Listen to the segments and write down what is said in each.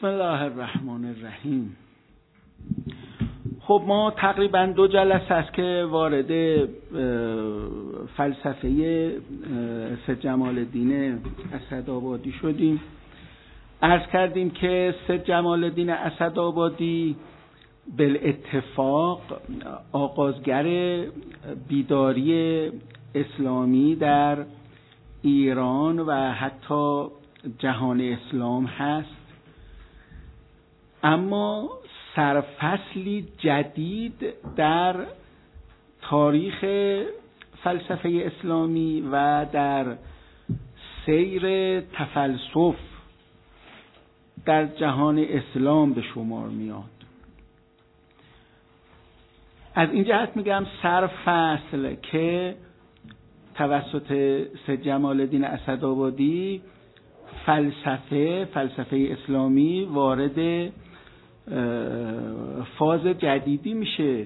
بسم الله الرحمن الرحیم. خب ما تقریبا 2 جلسه است که وارد فلسفه سید جمال الدین اسدآبادی شدیم. عرض کردیم که سید جمال الدین اسدآبادی بالاتفاق آغازگر بیداری اسلامی در ایران و حتی جهان اسلام هست، اما سرفصلی جدید در تاریخ فلسفه اسلامی و در سیر تفلسف در جهان اسلام به شمار میاد. از این جهت میگم سرفصل که توسط سید جمال الدین اسدآبادی فلسفه اسلامی وارد فاز جدیدی میشه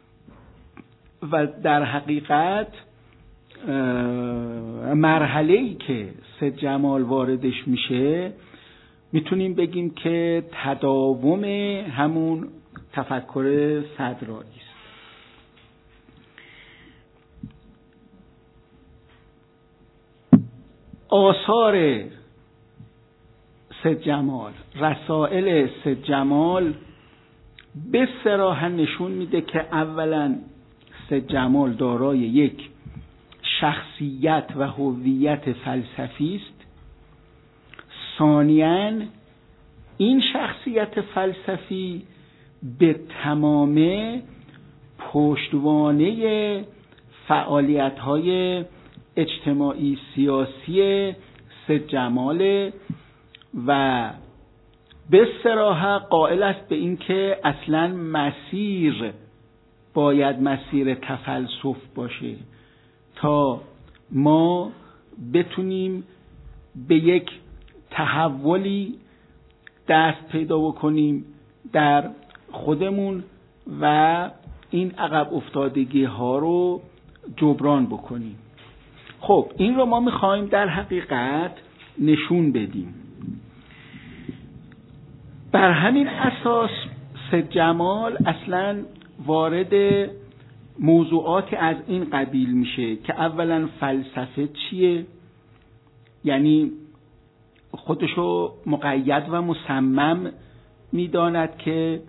و در حقیقت مرحله‌ای که سید جمال واردش میشه میتونیم بگیم که تداوم همون تفکر صدرایی است. آثار سید جمال، رسائل سید جمال به صراحت نشون میده که اولا سید جمال دارای یک شخصیت و هویت فلسفی است. ثانیاً این شخصیت فلسفی به تمام پشتوانه فعالیت‌های اجتماعی سیاسی سید جمال و به صراحت قائل است به این که اصلا مسیر باید مسیر تفلسف باشه تا ما بتونیم به یک تحولی دست پیدا بکنیم در خودمون و این عقب افتادگی ها رو جبران بکنیم. خب این رو ما میخوایم در حقیقت نشون بدیم. بر همین اساس سید جمال اصلا وارد موضوعات از این قبیل میشه که اولا فلسفه چیه، یعنی خودشو مقید و مصمم میداند که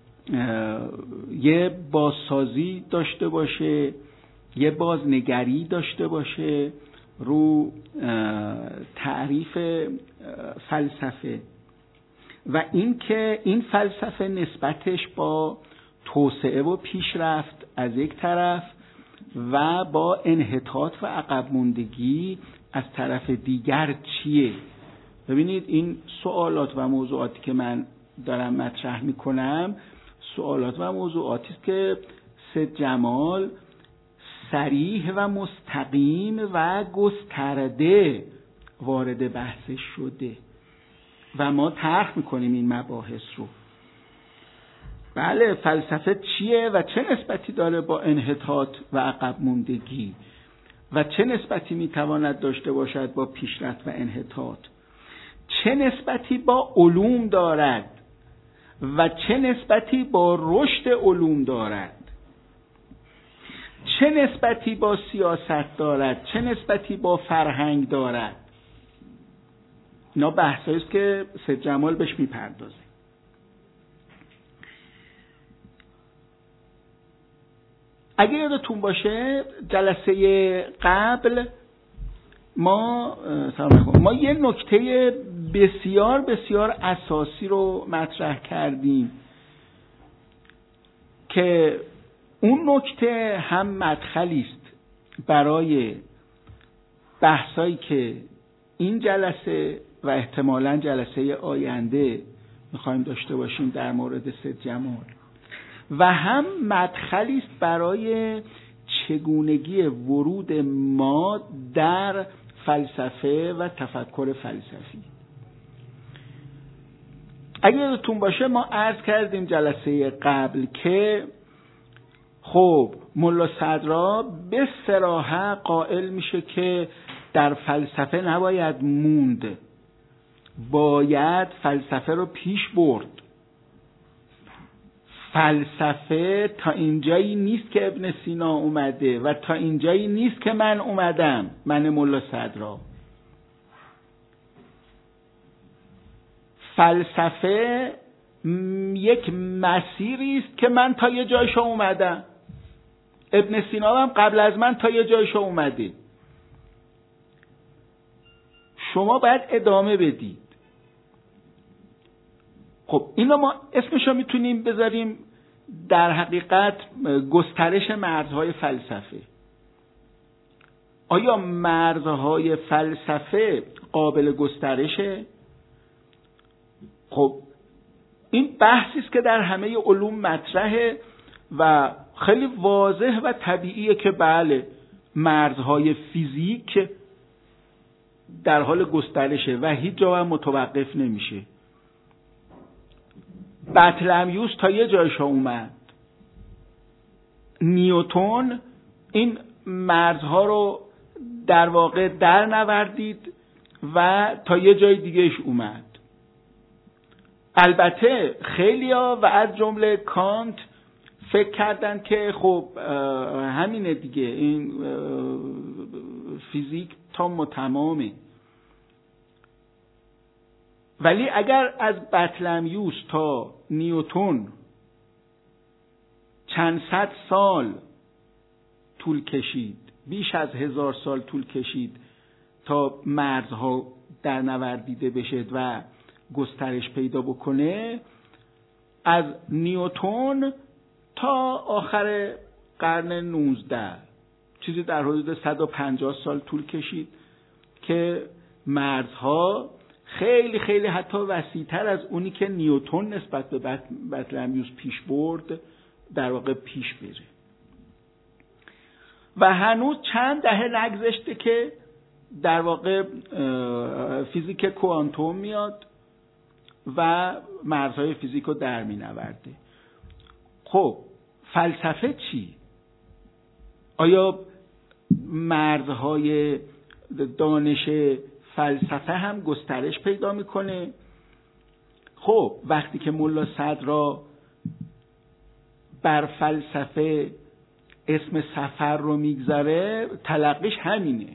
یه بازسازی داشته باشه، یه بازنگری داشته باشه رو تعریف فلسفه و اینکه این فلسفه نسبتش با توسعه و پیشرفت از یک طرف و با انحطاط و عقب ماندگی از طرف دیگر چیه. ببینید این سوالات و موضوعاتی که من دارم مطرح میکنم سوالات و موضوعاتی است که سید جمال صریح و مستقیم و گسترده وارد بحثش شده و ما طرح میکنیم این مباحث رو. بله، فلسفه چیه و چه نسبتی داره با انحطاط و عقب ماندگی و چه نسبتی میتواند داشته باشد با پیشرفت و انحطاط، چه نسبتی با علوم دارد و چه نسبتی با رشد علوم دارد، چه نسبتی با سیاست دارد، چه نسبتی با فرهنگ دارد. اینا بحثایی است که سید جمال بهش میپردازه. اگه یادتون باشه جلسه قبل ما یه نکته بسیار بسیار اساسی رو مطرح کردیم که اون نکته هم مدخلی است برای بحثایی که این جلسه و احتمالاً جلسه آینده میخوایم داشته باشیم در مورد سید جمال و هم مدخلی است برای چگونگی ورود ما در فلسفه و تفکر فلسفی. اگه یادتون باشه ما عرض کردیم جلسه قبل که خب ملا صدرا به صراحت قائل میشه که در فلسفه نباید موند باید فلسفه رو پیش برد. فلسفه تا اینجایی نیست که ابن سینا اومده و تا اینجایی نیست که من اومدم، من ملا صدرا. فلسفه یک مسیری است که من تا یه جایشو اومدم. ابن سینا هم قبل از من تا یه جایشو اومده. شما باید ادامه بدید. خب اینو ما اسمشو میتونیم بذاریم در حقیقت گسترش مرزهای فلسفه. آیا مرزهای فلسفه قابل گسترشه؟ خب این بحثی است که در همه علوم مطرحه و خیلی واضح و طبیعیه که بله، مرزهای فیزیک در حال گسترشه و هیچ جا هم متوقف نمیشه. بطلمیوس تا یه جایش اومد، نیوتن این مرزها رو در واقع در نوردید و تا یه جای دیگهش اومد. البته خیلیا و از جمله کانت فکر کردن که خب همینه دیگه، این فیزیک تام و تمامه. ولی اگر از بطلمیوس تا نیوتن چند صد سال طول کشید، بیش از 1000 سال طول کشید تا مرزها در نوردیده بشه و گسترش پیدا بکنه، از نیوتن تا آخر قرن 19 چیزی در حدود 150 سال طول کشید که مرزها خیلی خیلی حتی وسیع‌تر از اونی که نیوتن نسبت به بطلمیوس پیش برد در واقع پیش بره. و هنوز چند دهه نگذشته که در واقع فیزیک کوانتوم میاد و مرزهای فیزیک رو در می نورده. خب فلسفه چی؟ آیا مرزهای دانش فلسفه هم گسترش پیدا میکنه؟ خب وقتی که ملا صدرا بر فلسفه اسم سفر رو میگذاره، تلقیش همینه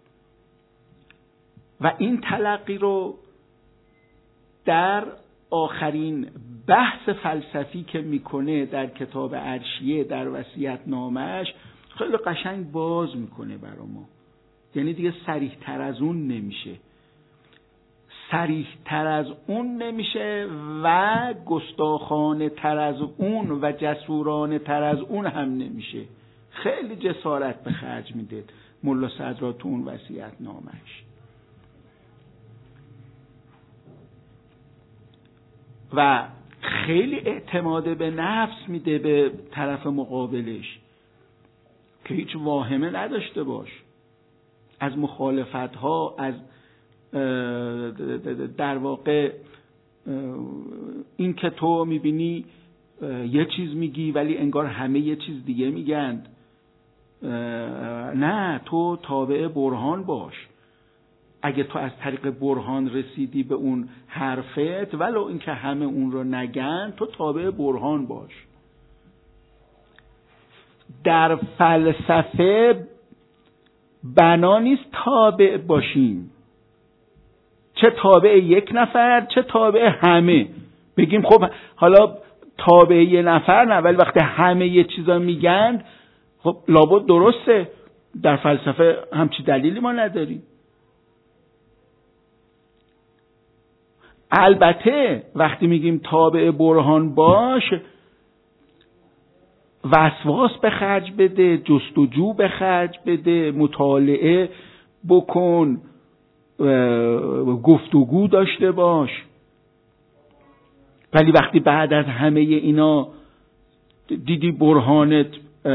و این تلقی رو در آخرین بحث فلسفی که میکنه در کتاب عرشیه در وصیت‌نامه‌اش خیلی قشنگ باز میکنه برای ما. یعنی دیگه صریح تر از اون نمیشه، صریح تر از اون نمیشه و گستاخانه تر از اون و جسورانه تر از اون هم نمیشه. خیلی جسارت به خرج میده ملا صدرا تو اون وصیت‌نامه‌اش و خیلی اعتماد به نفس میده به طرف مقابلش که هیچ واهمه نداشته باش از مخالفت‌ها، از در واقع این که تو میبینی یه چیز میگی ولی انگار همه یه چیز دیگه میگن. نه، تو تابع برهان باش. اگه تو از طریق برهان رسیدی به اون حرفت، ولو اینکه همه اون رو نگن، تو تابع برهان باش. در فلسفه بنا نیست تابع باشیم، چه تابع یک نفر چه تابع همه. بگیم خب حالا تابع یه نفر نه، ولی وقتی همه یه چیزا میگن خب لابد درسته. در فلسفه همچی دلیلی ما نداریم. البته وقتی میگیم تابع برهان باش، وسواس به خرج بده، جستجو به خرج بده، مطالعه بکن، گفتگو داشته باش. ولی وقتی بعد از همه اینا دیدی برهانت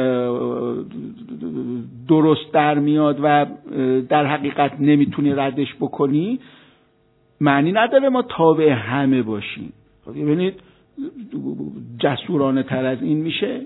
درست در میاد و در حقیقت نمیتونی ردش بکنی، معنی نداره ما تابع همه باشیم. ببینید جسورانه تر از این میشه.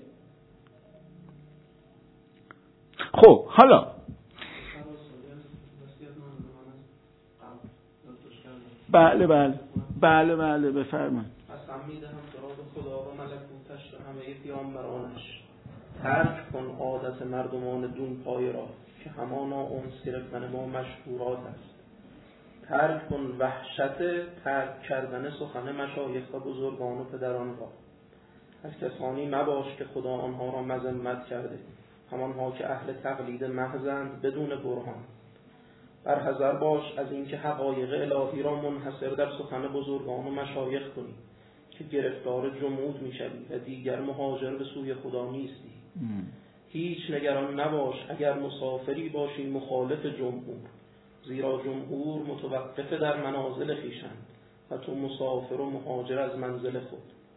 خب حالا بله بله بله بله بفرمایید. قسم می‌دهم برای خدا و ملکوتش و همه پیامبرانش، ترک کن عادت مردمان دون پای را که همانا اون صرفن ما مشهورات است. ترک کن وحشت ترک کردن سخن مشایخ و بزرگان و پدران را. از کسانی مباش که خدا آنها را مذمت کرده، همانها که اهل تقلید محضند بدون برهان. بر حذر باش از اینکه حقایق الهی را منحصر در سخن بزرگان و مشایخ کنی که گرفتار جمود میشوی و دیگر مهاجر به سوی خدا نیستی. هیچ نگران نباش اگر مسافری باشی مخالف جمهور، زیرا جمهور متوقف در منازل خویشند و تو مسافر و مهاجر از منزل خود.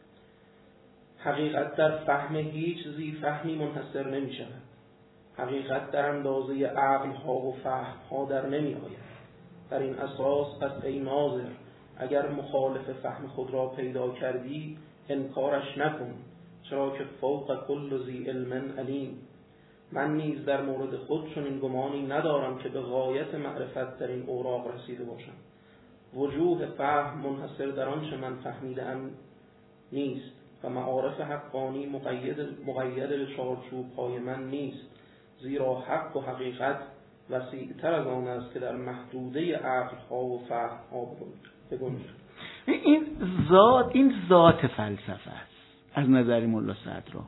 حقیقت در فهم هیچ زی فهمی منحصر نمی شود. حقیقت در اندازه عقل ها و فهم ها در نمی آید. در این اساس پس ای ناظر، اگر مخالف فهم خود را پیدا کردی انکارش نکن، چرا که فوق کل ذی علم علیم. من نیز در مورد خود چنین گمانی ندارم که به غایت معرفت در این اوراق رسیده باشم. وجوه فهم منحصر در آنچه من فهمیدم نیست و معارف حقانی مقید به چارچوب‌های من نیست، زیرا حق و حقیقت وسیع‌تر از آن است که در محدوده عقل‌ها و فهم‌ها بگنجد. این ذات فلسفه است از نظر ملا صدرا.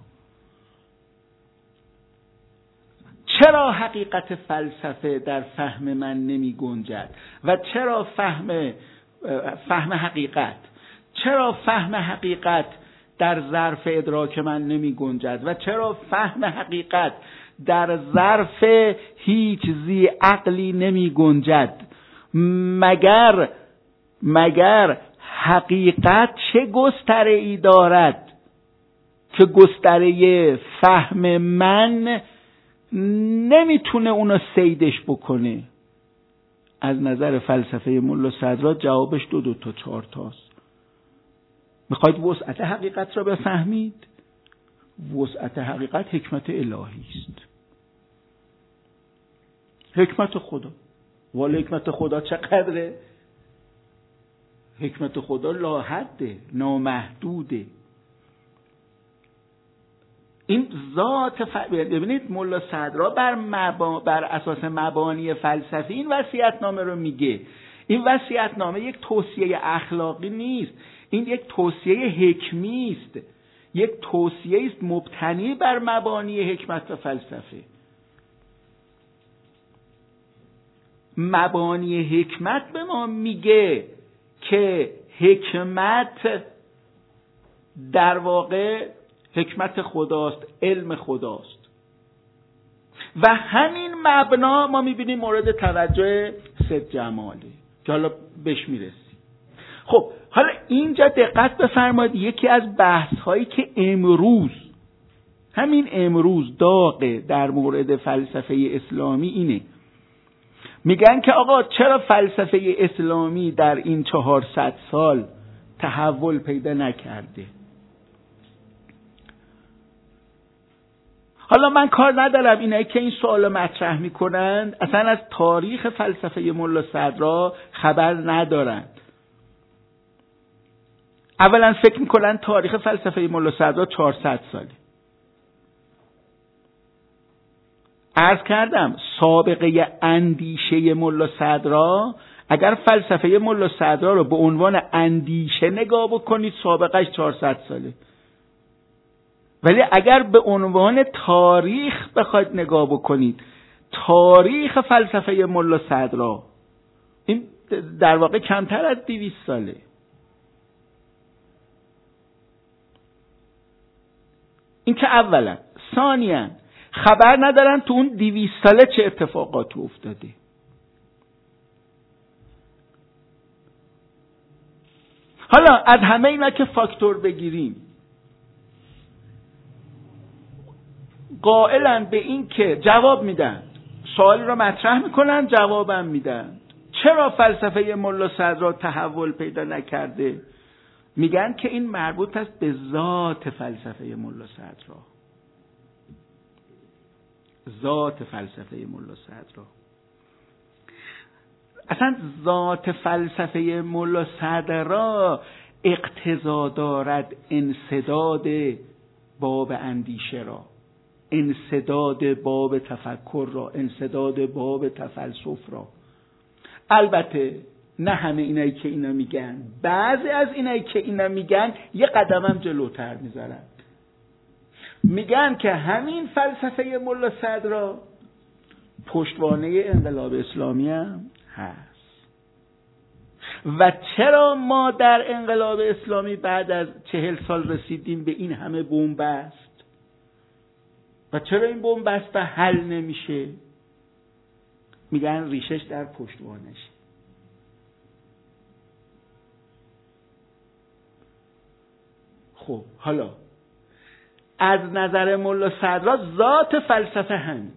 چرا حقیقت فلسفه در فهم من نمی گنجد و چرا فهم حقیقت، چرا فهم حقیقت در ظرف ادراک من نمی گنجد و چرا فهم حقیقت در ظرف هیچ ذی عقلی نمی گنجد؟ مگر حقیقت چه گستره‌ای دارد که گستره فهم من نمیتونه اونو صیدش بکنه؟ از نظر فلسفه ملا صدرا جوابش 2 تا 4 تاست. میخواید وسعت حقیقت را بفهمید؟ وسعت حقیقت حکمت الهی است، حکمت خدا. ولی حکمت خدا چقدره؟ حکمت خدا لاحده، نامحدوده. این ذات ببینید ملا صدرا بر اساس مبانی فلسفی این وصیت‌نامه رو میگه. این وصیت‌نامه یک توصیه اخلاقی نیست، این یک توصیه حکمی است، یک توصیه است مبتنی بر مبانی حکمت و فلسفه. مبانی حکمت به ما میگه که حکمت در واقع حکمت خداست، علم خداست و همین مبنا ما میبینیم مورد توجه سید جمالی که حالا بهش میرسیم. خب حالا اینجا دقت بفرمایید، یکی از بحث هایی که همین امروز داغه در مورد فلسفه اسلامی اینه، میگن که آقا چرا فلسفه اسلامی در این 400 سال تحول پیدا نکرده؟ حالا من کار ندارم اینایی که این سوالو مطرح میکنند اصلا از تاریخ فلسفه ملا صدرا خبر ندارند. اولا فکر میکنن تاریخ فلسفه ملا صدرا 400 ساله. عرض کردم سابقه اندیشه ملا صدرا، اگر فلسفه ملا صدرا رو به عنوان اندیشه نگاه بکنید سابقهش 400 ساله، ولی اگر به عنوان تاریخ بخواید نگاه بکنید، تاریخ فلسفه ملا صدرا این در واقع کمتر از 200 ساله. این که اولا. ثانیاً خبر ندارن تو اون 200 ساله چه اتفاقات افتاده. حالا از همه اینا که فاکتور بگیریم، قائلن به این که جواب میدن، سوال رو مطرح میکنن جوابم میدن. چرا فلسفه ملا صدرا تحول پیدا نکرده؟ میگن که این مربوط است به ذات فلسفه ملا صدرا. ذات فلسفه ملا صدرا. اصلا ذات فلسفه ملا صدرا اقتضا دارد انسداد باب اندیشه را، انسداد باب تفکر را، انسداد باب تفلسف را. البته نه همه اینایی که اینا میگن، بعضی از اینایی که اینا میگن یه قدمم جلوتر میذارن، میگن که همین فلسفه ملا صدرا پشتوانه انقلاب اسلامی هم هست. و چرا ما در انقلاب اسلامی بعد از 40 سال رسیدیم به این همه بنبست و چرا این بنبست حل نمیشه؟ میگن ریشش در پشتوانش. خب حالا از نظر ملا صدرا ذات فلسفه همینه.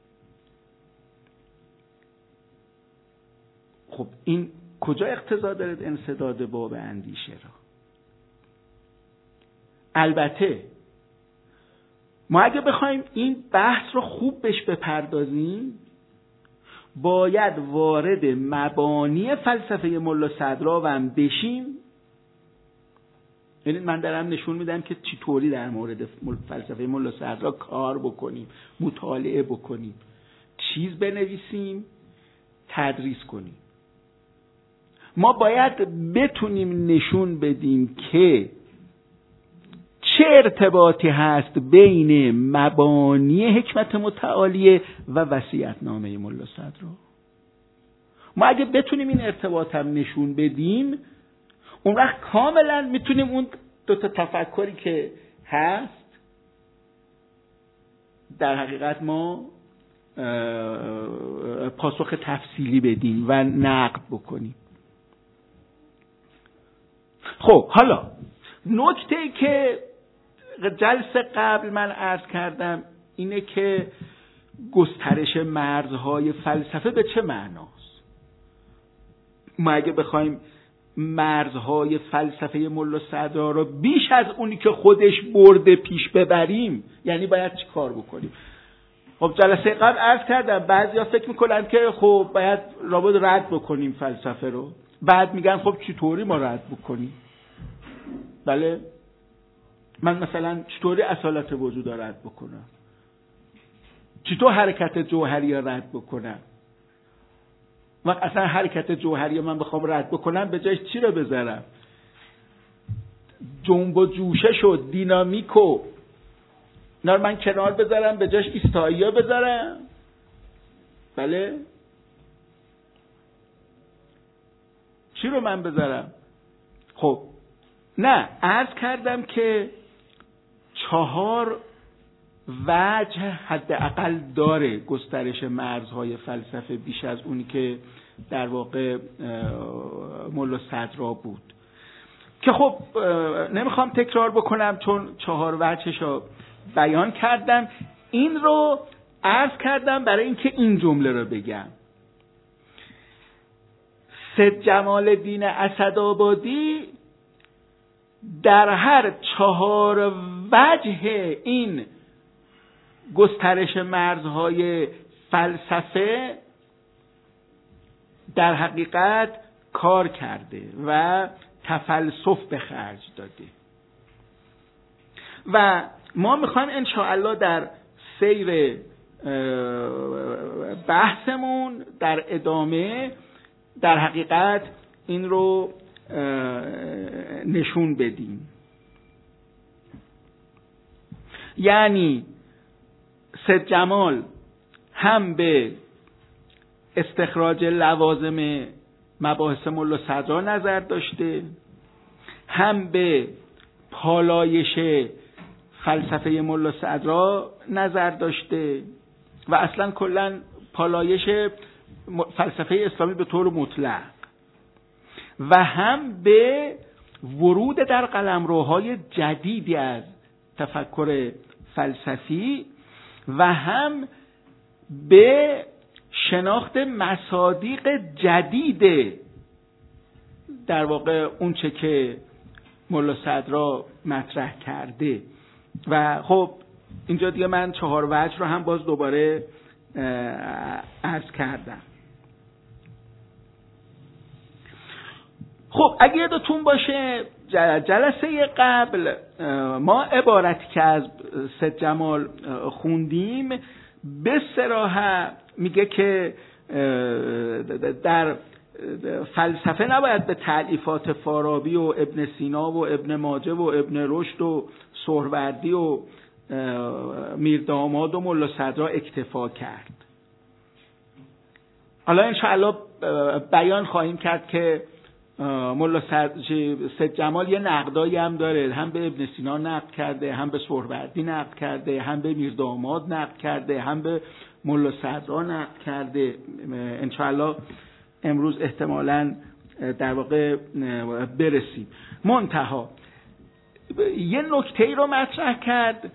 خب این کجا اقتضا دارد انسداد باب اندیشه را؟ البته ما اگه بخوایم این بحث رو خوب بهش بپردازیم باید وارد مبانی فلسفه ملا صدرا هم بشیم. یعنی من دارم نشون میدم که چطوری در مورد فلسفه ملا صدرا کار بکنیم، مطالعه بکنیم، چیز بنویسیم، تدریس کنیم. ما باید بتونیم نشون بدیم که چه ارتباطی هست بین مبانی حکمت متعالیه و وصیت‌نامه ملا صدرا. ما اگه بتونیم این ارتباط هم نشون بدیم اون وقت کاملا میتونیم اون دو تا تفکری که هست در حقیقت ما پاسخ تفصیلی بدیم و نقد بکنیم. خب حالا نکته‌ای که جلسه قبل من عرض کردم اینه که گسترش مرزهای فلسفه به چه معناست؟ ما اگه بخوایم مرزهای فلسفه ملا صدرا رو بیش از اونی که خودش برده پیش ببریم یعنی باید چی کار بکنیم؟ خب جلسه قبل عرض کردم بعضیا فکر میکنن که خب باید لابد رد بکنیم فلسفه رو. بعد میگن خب چطوری ما رد بکنیم؟ بله من مثلا چطوری اصالت وجود رو رد بکنم؟ چطور حرکت جوهری رو رد بکنم؟ وقت اصلا حرکت جوهری من بخوام رد بکنم به جایش چی رو بذارم؟ جنب و جوشش و دینامیک و اینا رو من کنار بذارم به جایش ایستایی ها بذارم؟ بله چی رو من بذارم؟ خب نه عرض کردم که 4 وجه حداقل داره گسترش مرزهای فلسفه بیش از اونی که در واقع ملا صدرا بود که خب نمیخوام تکرار بکنم چون 4 وجهش رو بیان کردم. این رو عرض کردم برای اینکه این جمله رو بگم. سید جمال الدین اسدآبادی در هر 4 وجه این گسترش مرزهای فلسفه در حقیقت کار کرده و تفلسف به خرج داده و ما میخوایم انشاءالله در سیر بحثمون در ادامه در حقیقت این رو نشون بدیم. یعنی سید جمال هم به استخراج لوازم مباحث ملا صدرا نظر داشته، هم به پالایش فلسفه ملا صدرا نظر داشته و اصلا کلا پالایش فلسفه اسلامی به طور مطلق و هم به ورود در قلمروهای جدیدی از تفکر فلسفی و هم به شناخت مصادیق جدید در واقع اونچه که ملا صدرا مطرح کرده. و خب اینجا دیگه من 4 وجه رو هم باز دوباره عرض کردم. خب اگه یادتون باشه جلسه قبل ما عبارتی که از سید جمال خوندیم به صراحت میگه که در فلسفه نباید به تألیفات فارابی و ابن سینا و ابن ماجه و ابن رشد و سهروردی و میرداماد و ملا صدرا اکتفا کرد. حالا انشاءالله بیان خواهیم کرد که ملا سید جمال یه نقدایی هم داره، هم به ابن سینا نقد کرده، هم به سهروردی نقد کرده، هم به میرداماد نقد کرده، هم به ملا صدرا نقد کرده. انشاءالله امروز احتمالاً در واقع برسیم. منتها یه نکته‌ای رو مطرح کرد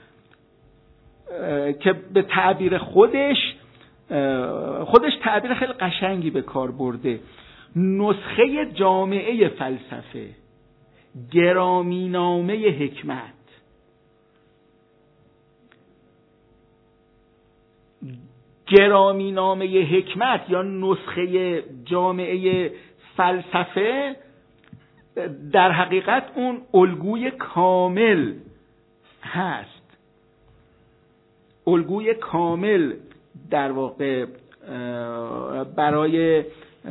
که به تعبیر خودش تعبیر خیلی قشنگی به کار برده. نسخه جامعه فلسفه، گرامینامه حکمت. گرامینامه حکمت یا نسخه جامعه فلسفه در حقیقت اون الگوی کامل هست. الگوی کامل در واقع برای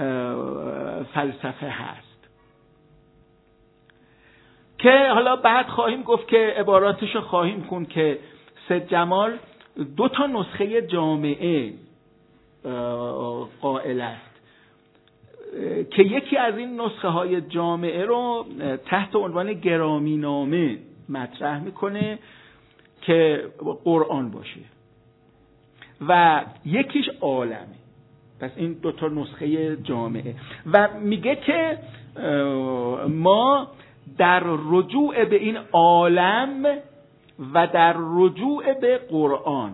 فلسفه هست که حالا بعد خواهیم گفت که عباراتشو خواهیم خوند که سید جمال 2 نسخه جامعه قائل است که یکی از این نسخه های جامعه رو تحت عنوان گرامینامه مطرح میکنه که قرآن باشه و یکیش عالمه. پس این 2 نسخه جامعه و میگه که ما در رجوع به این عالم و در رجوع به قرآن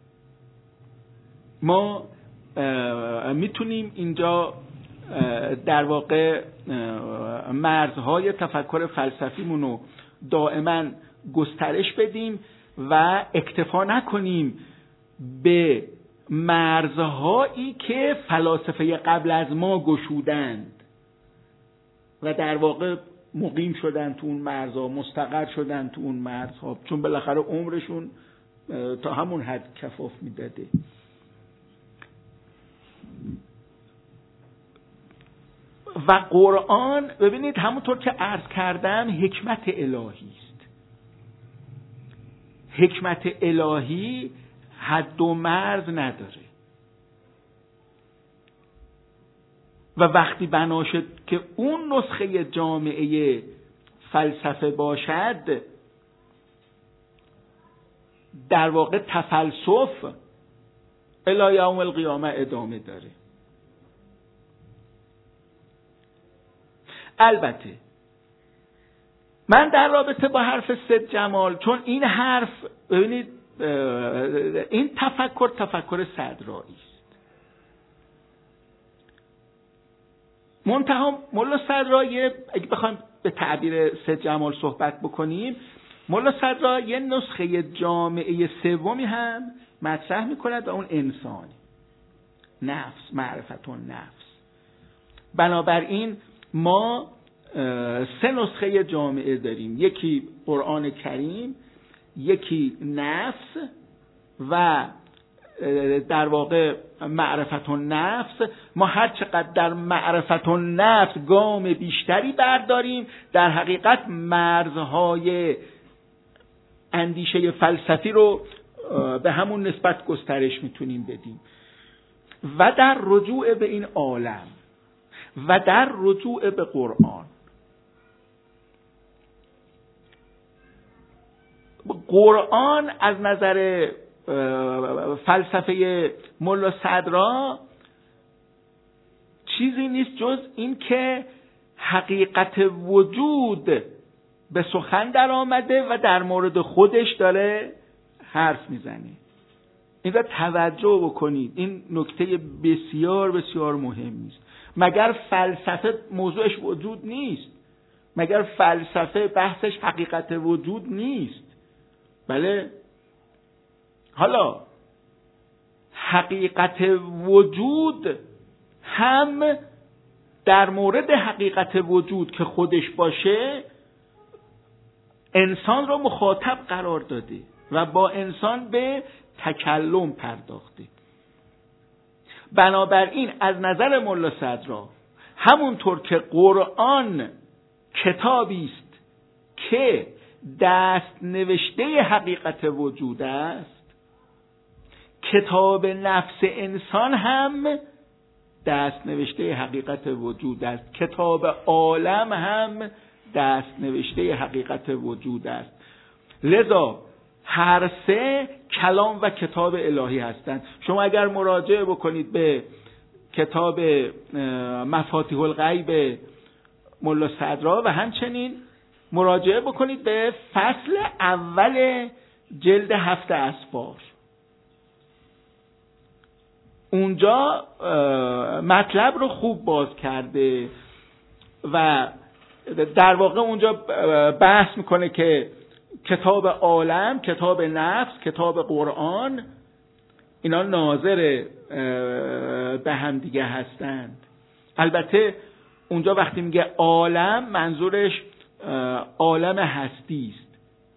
ما میتونیم اینجا در واقع مرزهای تفکر فلسفیمون رو دائما گسترش بدیم و اکتفا نکنیم به مرزهایی که فلاسفه قبل از ما گشودند و در واقع مقیم شدن تو اون مرزها، مستقر شدن تو اون مرزها، چون بالاخره عمرشون تا همون حد کفاف میداده. و قرآن ببینید همونطور که عرض کردم حکمت الهی است. حکمت الهی حد و مرز نداره و وقتی بنا شد که اون نسخه جامعه فلسفه باشد، در واقع تفلسف الی یوم القیامه ادامه داره. البته من در رابطه با حرف سید جمال، چون این حرف ببینید این تفکر صدرایی است، منتها ملا صدرایی اگه بخوایم به تعبیر سید جمال صحبت بکنیم، ملا صدرا یه نسخه جامعه سومی هم مطرح میکند و اون انسانی، نفس، معرفت النفس. بنابراین ما 3 نسخه جامعه داریم، یکی قرآن کریم، یکی نفس و در واقع معرفت النفس. ما هر چقدر در معرفت النفس گام بیشتری برداریم، در حقیقت مرزهای اندیشه فلسفی رو به همون نسبت گسترش میتونیم بدیم. و در رجوع به این عالم و در رجوع به قرآن، قرآن از نظر فلسفه ملا صدرا چیزی نیست جز این که حقیقت وجود به سخن در آمده و در مورد خودش داره حرف میزنه. این را توجه بکنید، این نکته بسیار بسیار مهمی است. مگر فلسفه موضوعش وجود نیست؟ مگر فلسفه بحثش حقیقت وجود نیست؟ بله. حالا حقیقت وجود هم در مورد حقیقت وجود که خودش باشه انسان رو مخاطب قرار داده و با انسان به تکلم پرداخته. بنابراین از نظر ملا صدرا همونطور که قرآن کتابی است که دست نوشته حقیقت وجود است، کتاب نفس انسان هم دست نوشته حقیقت وجود است، کتاب عالم هم دست نوشته حقیقت وجود است. لذا هر سه کلام و کتاب الهی هستند. شما اگر مراجعه بکنید به کتاب مفاتیح الغیب ملا صدرا و همچنین مراجعه بکنید به فصل اول جلد 7 اسفار، اونجا مطلب رو خوب باز کرده و در واقع اونجا بحث میکنه که کتاب عالم، کتاب نفس، کتاب قرآن اینا ناظر به هم دیگه هستند. البته اونجا وقتی میگه عالم منظورش عالم هستی است.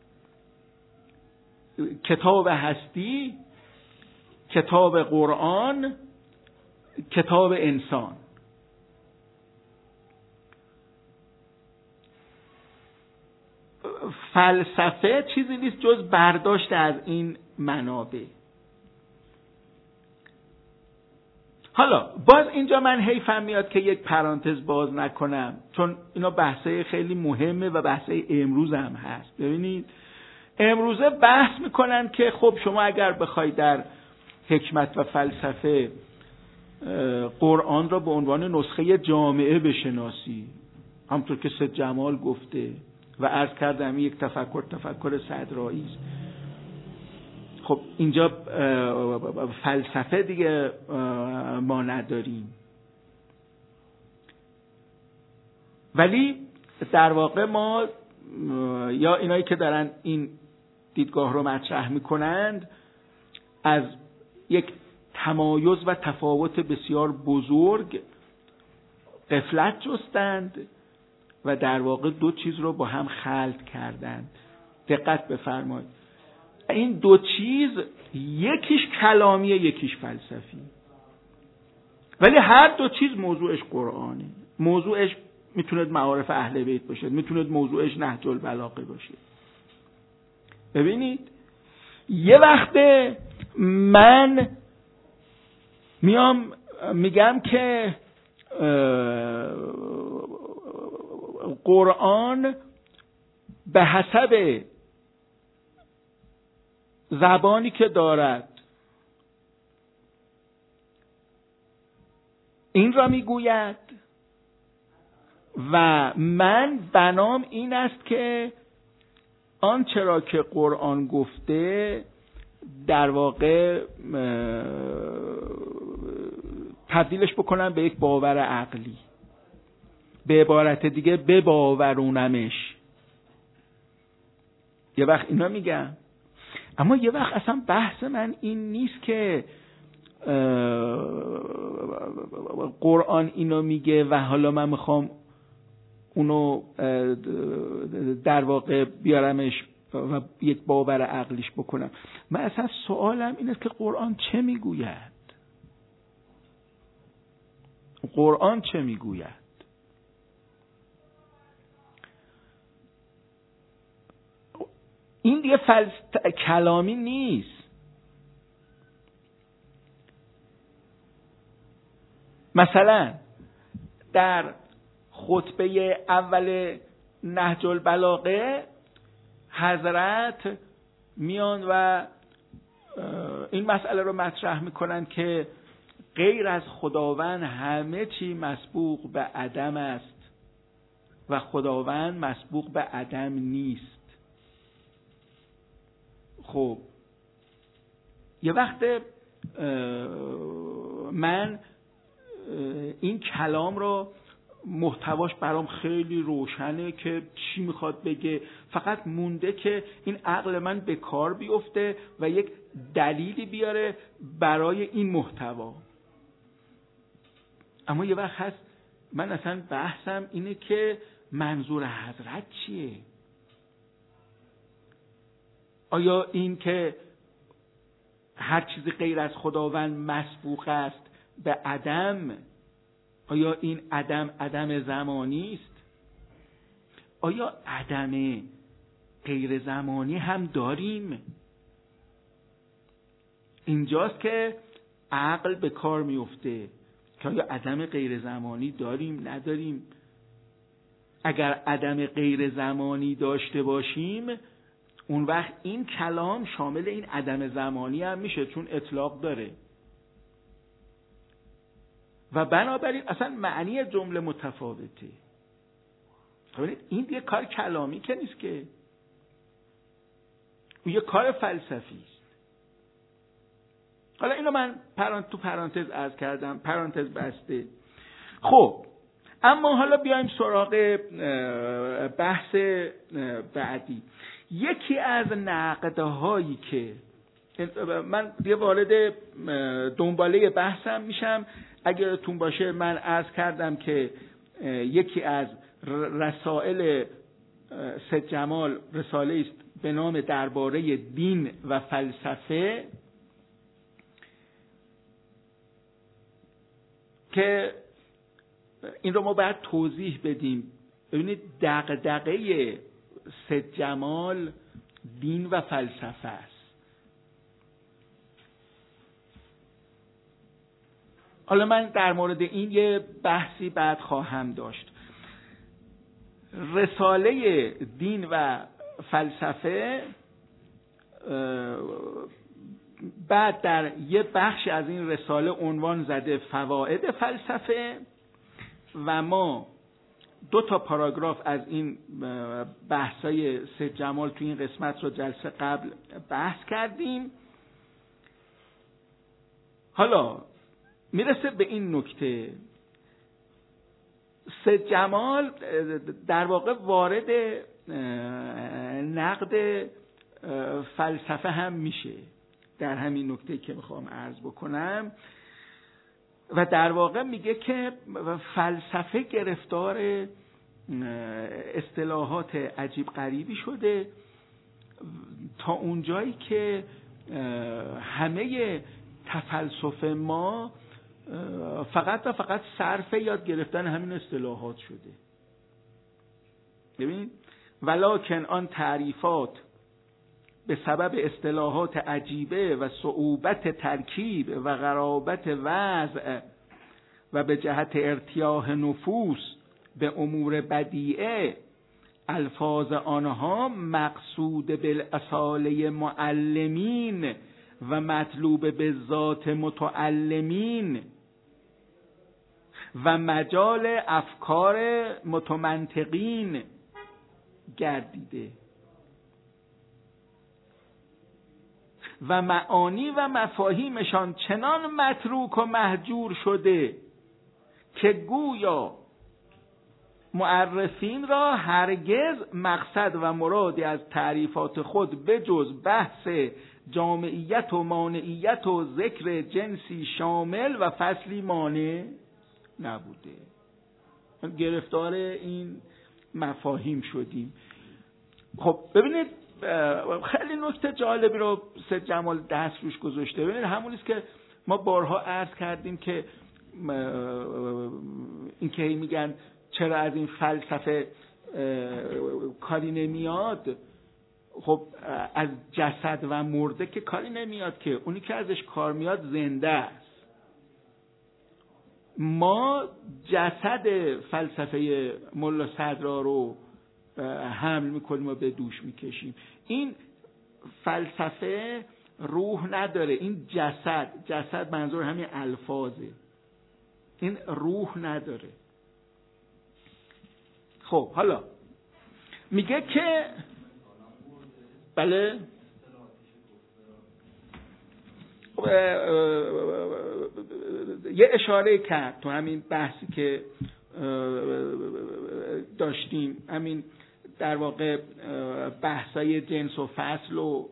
کتاب هستی، کتاب قرآن، کتاب انسان. فلسفه چیزی نیست جز برداشت از این منابع. حالا باز اینجا من حیفم میاد که یک پرانتز باز نکنم، چون اینا بحثه خیلی مهمه و بحثه امروز هم هست. ببینید امروزه بحث میکنن که خب شما اگر بخوای در حکمت و فلسفه قرآن را به عنوان نسخه جامعه بشناسی، همطور که سید جمال گفته و عرض کردم یک تفکر صدرایی است، خب اینجا فلسفه دیگه ما نداریم. ولی در واقع ما یا اینایی که دارن این دیدگاه رو مطرح میکنند از یک تمایز و تفاوت بسیار بزرگ غفلت جستند و در واقع دو چیز رو با هم خلط کردند. دقت بفرمایید، این دو چیز یکیش کلامیه یکیش فلسفی، ولی هر دو چیز موضوعش قرآنه. موضوعش میتونه معارف اهل بیت باشه، میتونه موضوعش نهج البلاغه باشه. ببینید یه وقت من میگم که قرآن به حسب زبانی که دارد این را میگوید و من بنام این است که آنچه را که قرآن گفته در واقع تبدیلش بکنم به یک باور عقلی، به عبارت دیگه بباورونمش. یه وقت اینا میگم، اما یه وقت اصلا بحث من این نیست که قرآن اینو میگه و حالا من میخوام اونو در واقع بیارمش و یک باور عقلیش بکنم. من اصلا سوالم این است که قرآن چه میگوید؟ قرآن چه میگوید؟ این دیگه کلامی نیست. مثلا در خطبه اول نهج البلاغه حضرت میان و این مسئله رو مطرح میکنن که غیر از خداوند همه چی مسبوق به عدم است و خداوند مسبوق به عدم نیست. خب یه وقت من این کلام رو محتواش برام خیلی روشنه که چی میخواد بگه، فقط مونده که این عقل من به کار بیفته و یک دلیلی بیاره برای این محتوا. اما یه وقت هست من اصلا بحثم اینه که منظور حضرت چیه؟ آیا این که هر چیزی غیر از خداوند مسبوق است به عدم، آیا این عدم زمانی است؟ آیا عدم غیر زمانی هم داریم؟ اینجاست که عقل به کار میفته که آیا عدم غیر زمانی داریم نداریم. اگر عدم غیر زمانی داشته باشیم اون وقت این کلام شامل این عدم زمانی هم میشه، چون اطلاق داره و بنابراین اصلا معنی جمله متفاوته. این یه کار کلامی که نیست، که اون یه کار فلسفی است. حالا اینو من تو پرانتز عرض کردم، پرانتز بسته. خب اما حالا بیایم سراغ بحث بعدی. یکی از نقدهایی که من یه وارد دنباله بحثم میشم، اگر تون باشه من عرض کردم که یکی از رسائل سید جمال رساله است به نام درباره دین و فلسفه، که این رو ما باید توضیح بدیم. ببینید دغدغه سید جمال دین و فلسفه است. حالا من در مورد این یه بحثی بعد خواهم داشت. رساله دین و فلسفه بعد در یه بخش از این رساله عنوان زده فواید فلسفه و ما 2 پاراگراف از این بحثای سید جمال تو این قسمت رو جلسه قبل بحث کردیم. حالا میرسه به این نکته، سید جمال در واقع وارد نقد فلسفه هم میشه در همین نکته که میخوام عرض بکنم، و در واقع میگه که فلسفه گرفتار اصطلاحات عجیب غریبی شده تا اونجایی که همه تفلسف ما فقط و فقط صرف یاد گرفتن همین اصطلاحات شده. ببین، ولکن آن تعریفات به سبب اصطلاحات عجیبه و صعوبت ترکیب و غرابت وضع و به جهت ارتیاح نفوس به امور بدیعه الفاظ آنها مقصود بالاصاله معلمین و مطلوب به ذات متعلمین و مجال افکار متمنطقین گردیده و معانی و مفاهیمشان چنان متروک و مهجور شده که گویا معرفین را هرگز مقصد و مرادی از تعریفات خود بجز بحث جامعیت و مانعیت و ذکر جنسی شامل و فصلی مانع نبوده. گرفتار این مفاهیم شدیم. خب ببینید خیلی نکته جالبی رو سید جمال دست روش گذاشته. ببینید همونیست که ما بارها عرض کردیم که این که میگن چرا از این فلسفه کاری نمیاد. خب از جسد و مرده که کاری نمیاد، که اونی که ازش کار میاد زنده است. ما جسد فلسفه ملا صدرا رو حمل میکنیم و به دوش میکشیم. این فلسفه روح نداره. این جسد منظور همین الفاظه، این روح نداره. خب حالا میگه که بله یه اشاره کرد تو همین بحثی که داشتیم، همین در واقع بحثای جنس و فصل و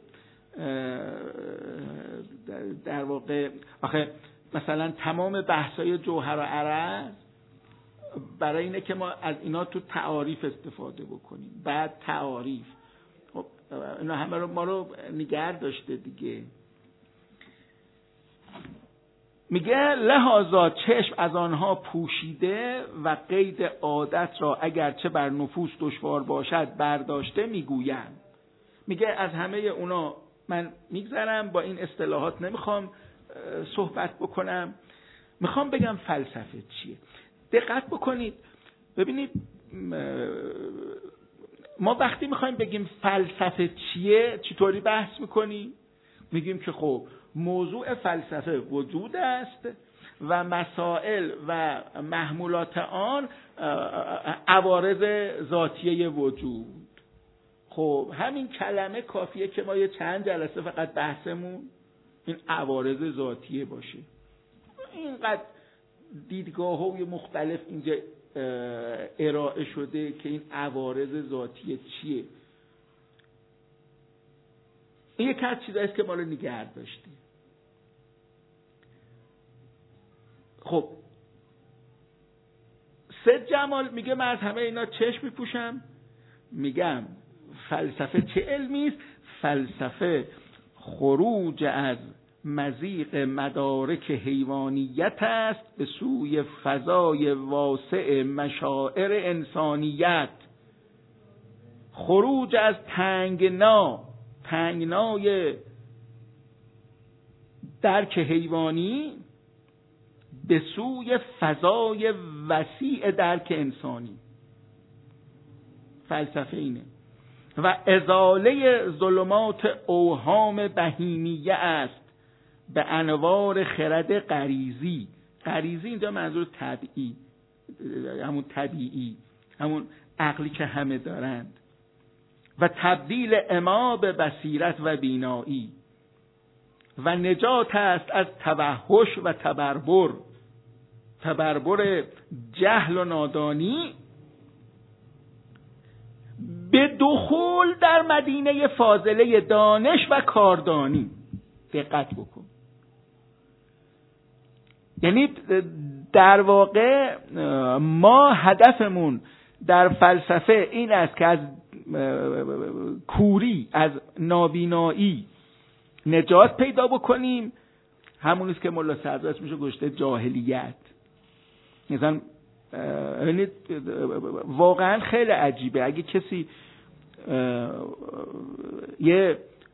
در واقع آخه مثلا تمام بحثای جوهر و عرض برای اینه که ما از اینا تو تعاریف استفاده بکنیم. بعد تعاریف، خب اینا همه رو ما رو نگه داشته دیگه. میگه لحاظا چشم از آنها پوشیده و قید عادت را اگرچه بر نفوس دشوار باشد برداشته میگویند. میگه از همه اونا من میگذرم، با این اصطلاحات نمیخوام صحبت بکنم، میخوام بگم فلسفه چیه. دقت بکنید ببینید، ما وقتی میخوایم بگیم فلسفه چیه چطوری بحث میکنیم؟ میگیم که خب موضوع فلسفه وجود است و مسائل و محمولات آن عوارض ذاتیه وجود. خب همین کلمه کافیه که ما یه چند جلسه فقط بحثمون این عوارض ذاتیه باشه. اینقدر دیدگاه‌های مختلف اینجا ارائه شده که این عوارض ذاتیه چیه. این یک از چیزایی است که ما رو نگه داشتیم. خب سید جمال میگه من از همه اینا چشم میپوشم. میگم فلسفه چه علمی است؟ فلسفه خروج از مضیق مدارک حیوانیت است به سوی فضای واسع مشاعر انسانیت. خروج از تنگنای درک حیوانی به سوی فضای وسیع درک انسانی. فلسفه اینه. و ازاله ظلمات اوهام بهیمیه است به انوار خرد غریزی. غریزی اینجا منظور طبیعی، همون طبیعی، همون عقلی که همه دارند. و تبدیل اما به بصیرت و بینایی. و نجات است از توحش و تبربر جهل و نادانی به دخول در مدینه فاضله دانش و کاردانی. دقت بکن. یعنی در واقع ما هدفمون در فلسفه این است که از کوری، از نابینایی نجات پیدا بکنیم. همون است که ملا صدر اسمش گذاشته جاهلیت. مثلا واقعا خیلی عجیبه اگه کسی یه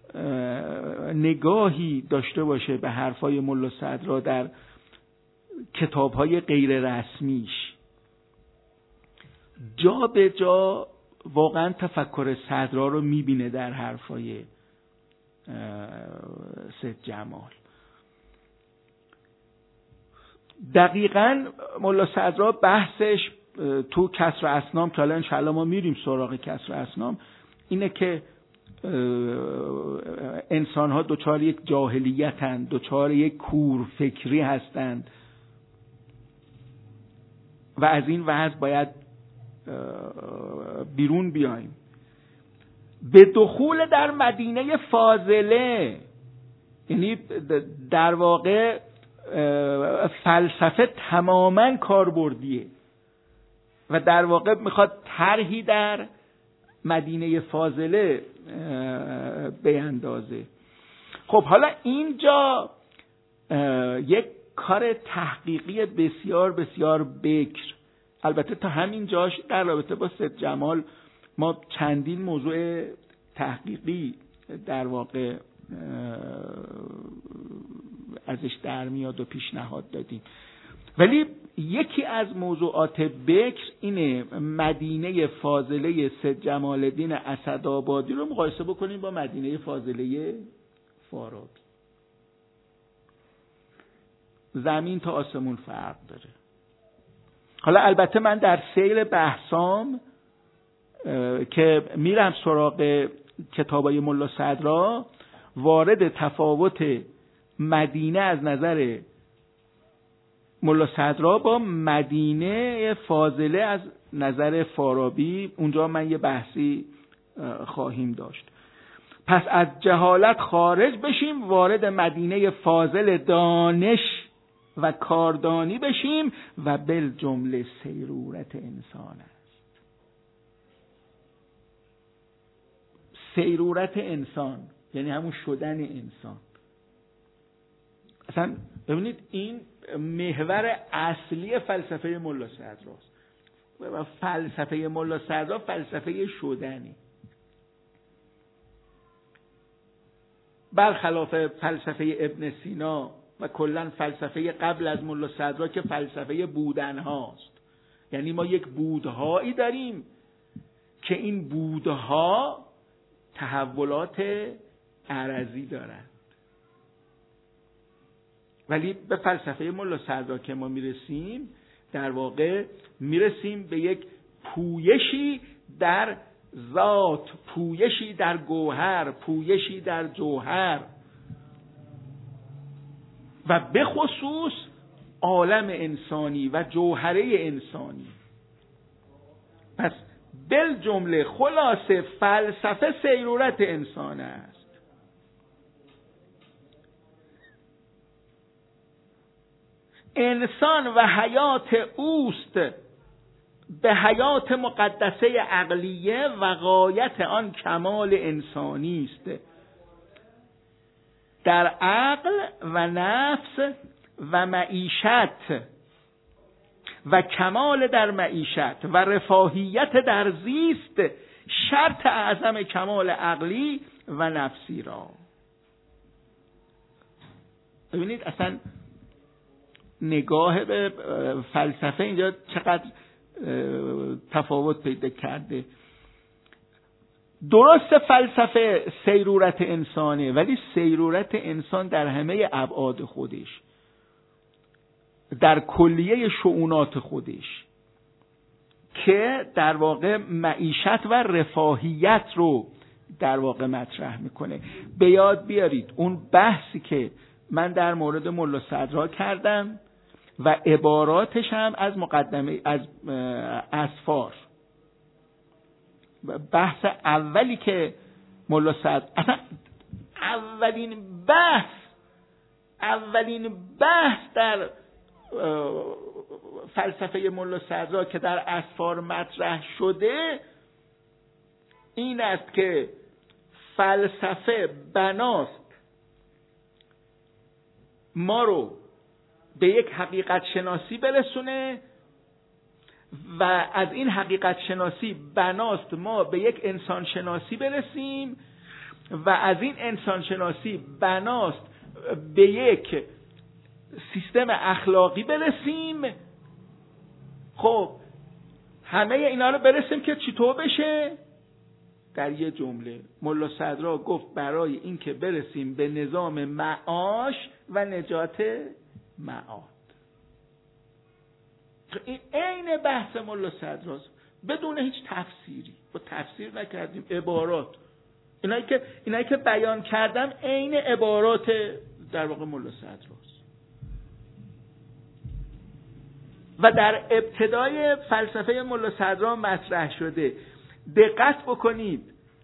نگاهی داشته باشه به حرفای ملا صدر در کتاب‌های غیر رسمیش، جا به جا واقعا تفکر صدر رو میبینه در حرفای سید جمال. دقیقاً ملا صدر بحثش تو کسر اسنام، که حالا انشاءالله ما میریم سراغ کسر اسنام، اینه که انسان ها دچار یک جاهلیتند، دچار یک کور فکری هستند و از این وضع باید بیرون بیاییم. به دخول در مدینه فاضله، یعنی در واقع فلسفه تماماً کاربردیه و در واقع میخواد طرحی در مدینه فاضله بیندازه. خب حالا اینجا یک کار تحقیقی بسیار بسیار بکر، البته تا همین جاش در رابطه با سید جمال ما چندین موضوع تحقیقی در واقع ازش در میاد و پیشنهاد دادیم، ولی یکی از موضوعات بکر اینه مدینه فاضله سید جمال الدین اسدآبادی رو مقایسه بکنیم با مدینه فاضله فارابی. زمین تا آسمون فرق داره. حالا البته من در سیر بحثام که میرم سراغ کتابای ملا صدر وارد تفاوت مدینه از نظر ملا صدر با مدینه فاضله از نظر فارابی، اونجا من یه بحثی خواهیم داشت. پس از جهالت خارج بشیم، وارد مدینه فاضل دانش و کاردانی بشیم و بالجمله سیرورت انسان است. سیرورت انسان یعنی همون شدن انسان. اصلا ببینید این محور اصلی فلسفه ملا صدراست. و فلسفه ملا صدرا فلسفه شدنی، برخلاف فلسفه ابن سینا و کلا فلسفه قبل از ملا صدرا که فلسفه بودن هاست. یعنی ما یک بودهایی داریم که این بودها تحولات عرضی دارند. ولی به فلسفه ملا صدرا که ما میرسیم، در واقع میرسیم به یک پویشی در ذات، پویشی در گوهر، پویشی در جوهر و به خصوص عالم انسانی و جوهره انسانی. پس بالجمله خلاصه فلسفه سیرورت انسان است. انسان و حیات اوست به حیات مقدسه عقلیه و غایت آن کمال انسانی است. در عقل و نفس و معیشت و کمال در معیشت و رفاهیت در زیست شرط اعظم کمال عقلی و نفسی را. ببینید اصلا نگاه به فلسفه اینجا چقدر تفاوت پیدا کرده. درست فلسفه سیرورت انسانه، ولی سیرورت انسان در همه ابعاد خودش، در کلیه شؤونات خودش، که در واقع معیشت و رفاهیت رو در واقع مطرح میکنه. به یاد بیارید اون بحثی که من در مورد ملا صدرا کردم و عباراتش هم از مقدمه از اسفار، بحث اولی که ملا صدرا، اصلا اولین بحث در فلسفه ملا صدرا که در اسفار مطرح شده این است که فلسفه بناست ما رو به یک حقیقت شناسی برسونه و از این حقیقت شناسی بناست ما به یک انسان شناسی برسیم و از این انسان شناسی بناست به یک سیستم اخلاقی برسیم. خب همه اینا رو برسیم که چطور بشه؟ در یه جمله ملا صدرا گفت برای این که برسیم به نظام معاش و نجات معاد. این عین بحث ملا صدراست بدون هیچ تفسیری، با تفسیر نکردیم، عبارات اینایی که بیان کردم عین عبارات در واقع ملا صدراست. و در ابتدای فلسفه ملا صدرا مطرح شده. دقت بکنید،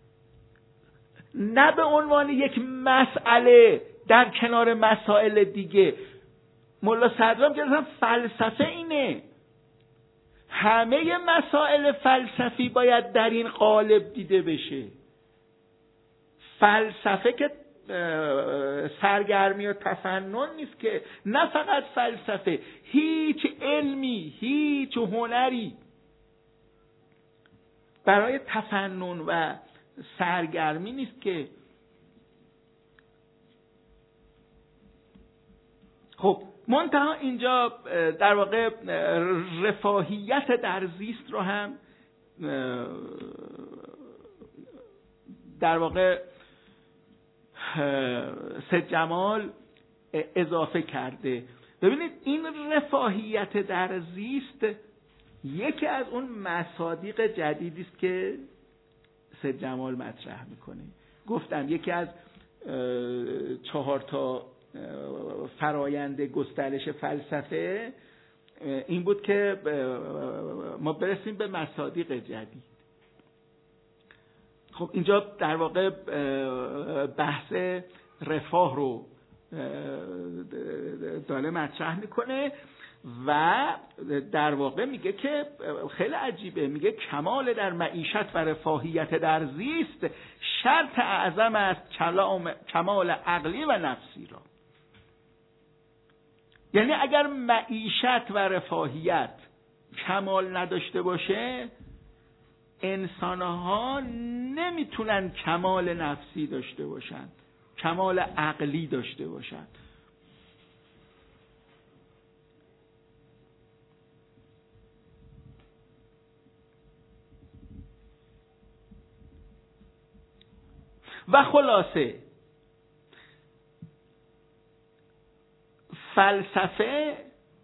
نه به عنوان یک مسئله در کنار مسائل دیگه. ملا صدرا میگه فلسفه اینه، همه مسائل فلسفی باید در این قالب دیده بشه. فلسفه که سرگرمی و تفنن نیست که، نه فقط فلسفه، هیچ علمی، هیچ هنری برای تفنن و سرگرمی نیست که. خب منتها اینجا در واقع رفاهیت در زیست رو هم در واقع سید جمال اضافه کرده. ببینید این رفاهیت در زیست یکی از اون مصادیق جدیدی است که سید جمال مطرح میکنه. گفتم یکی از 4 تا فرایند گسترش فلسفه این بود که ما برسیم به مصادیق جدید. خب اینجا در واقع بحث رفاه رو داره مطرح میکنه و در واقع میگه که خیلی عجیبه، میگه کمال در معیشت و رفاهیت در زیست شرط اعظم است کمال عقلی و نفسی را. یعنی اگر معیشت و رفاهیت کمال نداشته باشه، انسانها نمیتونن کمال نفسی داشته باشن، کمال عقلی داشته باشن. و خلاصه فلسفه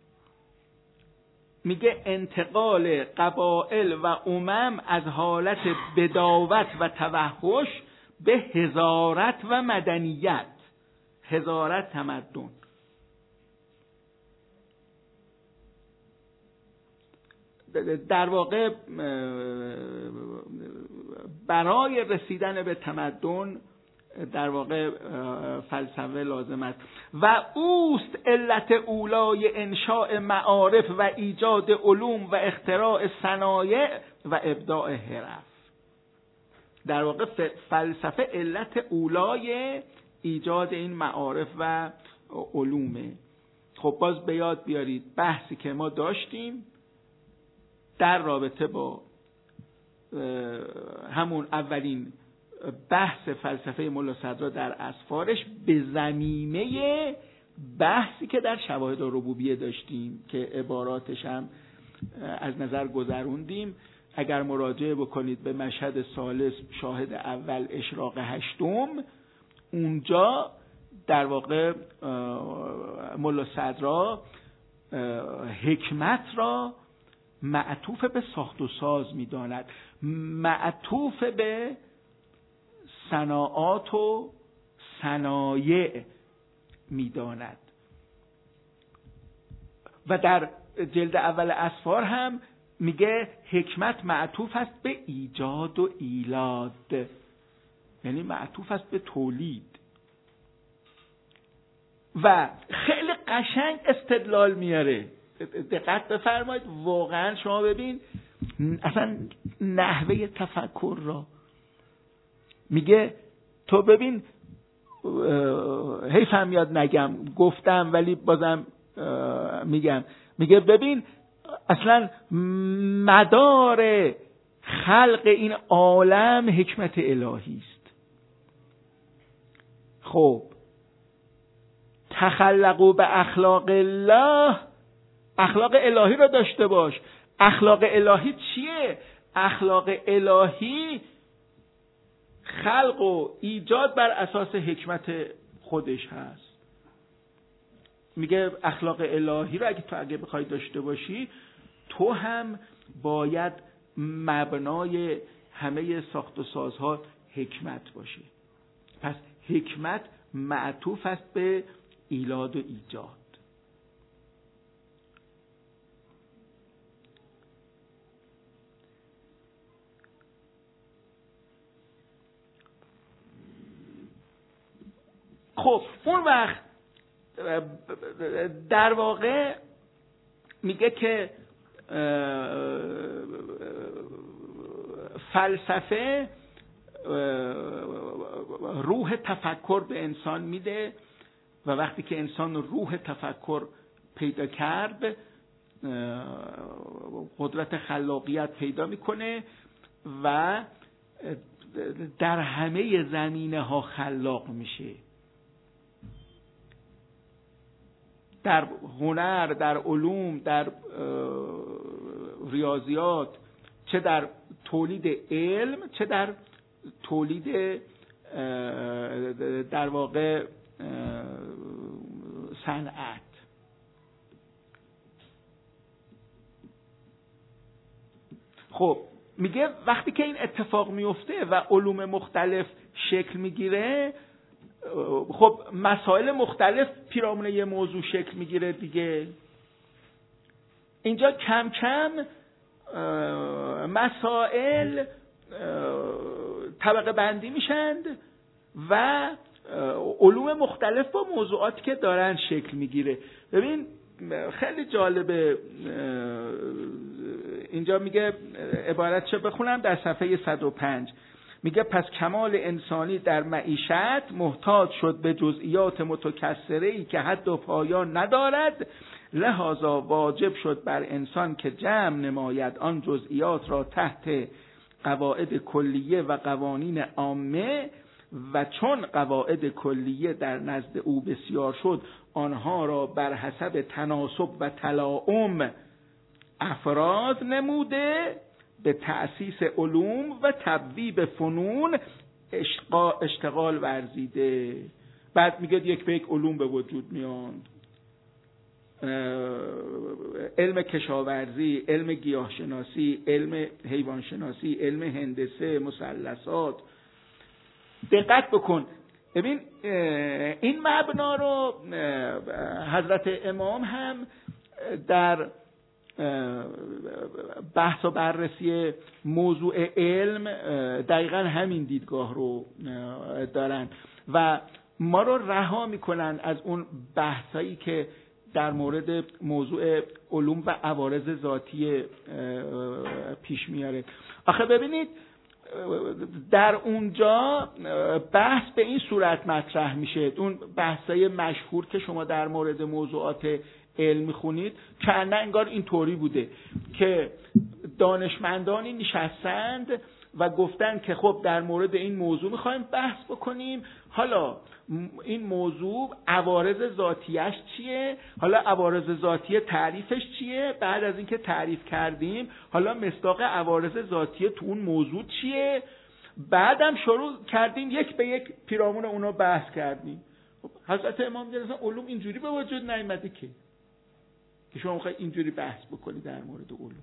میگه انتقال قبایل و امم از حالت بداوت و توحش به حضارت و مدنیت، حضارت تمدن. در واقع برای رسیدن به تمدن در واقع فلسفه لازم است و اوست علت اولای انشاء معارف و ایجاد علوم و اختراع صنایع و ابداع حرف. در واقع فلسفه علت اولای ایجاد این معارف و علومه. خب باز به یاد بیارید بحثی که ما داشتیم در رابطه با همون اولین بحث فلسفه ملا صدرا در اسفارش به ضمیمه بحثی که در شواهد ربوبیه داشتیم که عباراتش هم از نظر گذروندیم. اگر مراجعه بکنید به مشهد ثالث شاهد اول اشراق هشتم، اونجا در واقع ملا صدرا حکمت را معطوف به ساخت و ساز می‌داند، معطوف به صناعات و صنایع می‌داند. و در جلد اول اسفار هم میگه حکمت معطوف است به ایجاد و ایلاد، یعنی معطوف است به تولید. و خیلی قشنگ استدلال میاره. دقت بفرمایید، واقعا شما ببین اصلا نحوه تفکر را میگه. تو ببین، حیفم یاد نگم، گفتم ولی بازم میگم. میگه ببین اصلا مدار خلق این عالم حکمت الهی است. خب تخلقوا به اخلاق الله، اخلاق الهی رو داشته باش. اخلاق الهی چیه؟ اخلاق الهی خلق و ایجاد بر اساس حکمت خودش هست. میگه اخلاق الهی رو اگه بخوای داشته باشی، تو هم باید مبنای همه ساخت و سازها حکمت باشه. پس حکمت معطوف است به ایلاد و ایجاد. خب اون وقت در واقع میگه که فلسفه روح تفکر به انسان میده و وقتی که انسان روح تفکر پیدا کرد، قدرت خلاقیت پیدا میکنه و در همه زمینه ها خلاق میشه. در هنر، در علوم، در ریاضیات، چه در تولید علم، چه در تولید در واقع صنعت. خب میگه وقتی که این اتفاق میفته و علوم مختلف شکل میگیره، خب مسائل مختلف پیرامون یه موضوع شکل میگیره دیگه. اینجا کم کم مسائل طبقه بندی میشند و علوم مختلف با موضوعاتی که دارن شکل میگیره. ببین خیلی جالبه، اینجا میگه عبارت چه بخونم در صفحه 105 میگه پس کمال انسانی در معیشت محتاج شد به جزئیات متکثره‌ای که حد و پایان ندارد، لذا واجب شد بر انسان که جمع نماید آن جزئیات را تحت قواعد کلیه و قوانین عامه، و چون قواعد کلیه در نزد او بسیار شد آنها را بر حسب تناسب و تلاؤم افراد نموده، به تأسیس علوم و تبویب فنون اشتغال ورزیده. بعد میگه یک به یک علوم به وجود میاد، علم کشاورزی، علم گیاهشناسی، علم حیوانشناسی، علم هندسه، مثلثات. دقت بکن، ببین این مبنا رو حضرت امام هم در بحث و بررسی موضوع علم دقیقا همین دیدگاه رو دارن و ما رو رها میکنن از اون بحثایی که در مورد موضوع علوم و عوارض ذاتی پیش میاره. آخه ببینید در اونجا بحث به این صورت مطرح میشه، اون بحثای مشهور که شما در مورد موضوعات علم میخونید که نه انگار این طوری بوده که دانشمندانی نشستند و گفتن که خب در مورد این موضوع میخوایم بحث بکنیم، حالا این موضوع عوارض ذاتیش چیه، حالا عوارض ذاتیه تعریفش چیه، بعد از اینکه تعریف کردیم حالا مصداق عوارض ذاتیه تو اون موضوع چیه، بعدم شروع کردیم یک به یک پیرامون اونو بحث کردیم. حضرت امام میگه اصلا علوم اینجوری به وجود نیامده که شما میخواید اینجوری بحث بکنید در مورد علوم.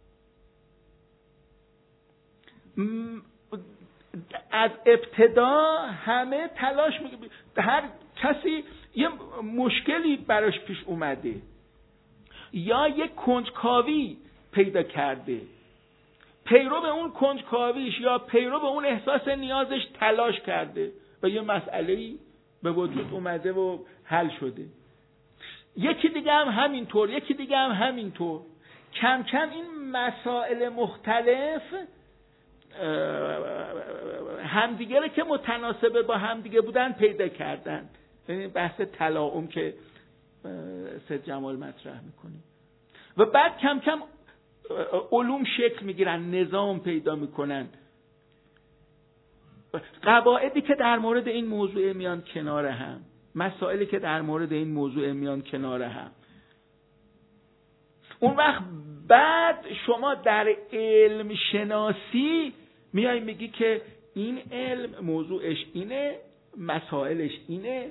از ابتدا همه تلاش میکنه، هر کسی یه مشکلی براش پیش اومده یا یک کنجکاوی پیدا کرده، پیرو به اون کنجکاویش یا پیرو به اون احساس نیازش تلاش کرده و یه مسئله‌ای به وجود اومده و حل شده. یکی دیگه هم همینطور، یکی دیگه هم همینطور. کم کم این مسائل مختلف همدیگه که متناسبه با همدیگه بودن پیدا کردن. این بحث تلاؤم که سید جمال مطرح میکنه و بعد کم کم علوم شکل میگیرن، نظام پیدا میکنن، قواعدی که در مورد این موضوع میان کنار هم، مسائلی که در مورد این موضوع میان کنار هم. اون وقت بعد شما در علم شناسی میای میگی که این علم موضوعش اینه، مسائلش اینه،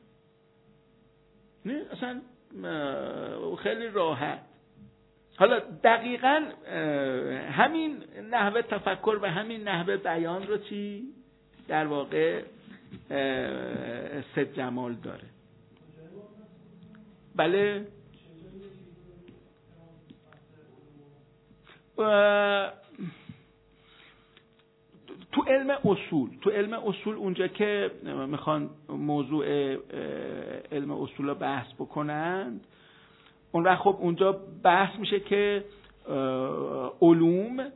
نه اصلا خیلی راحت. حالا دقیقاً همین نحوه تفکر و همین نحوه بیان رو چی در واقع سید جمال داره. بله تو علم اصول اونجا که میخوان موضوع علم اصول رو بحث بکنند، اون وقت خب اونجا بحث میشه که علوم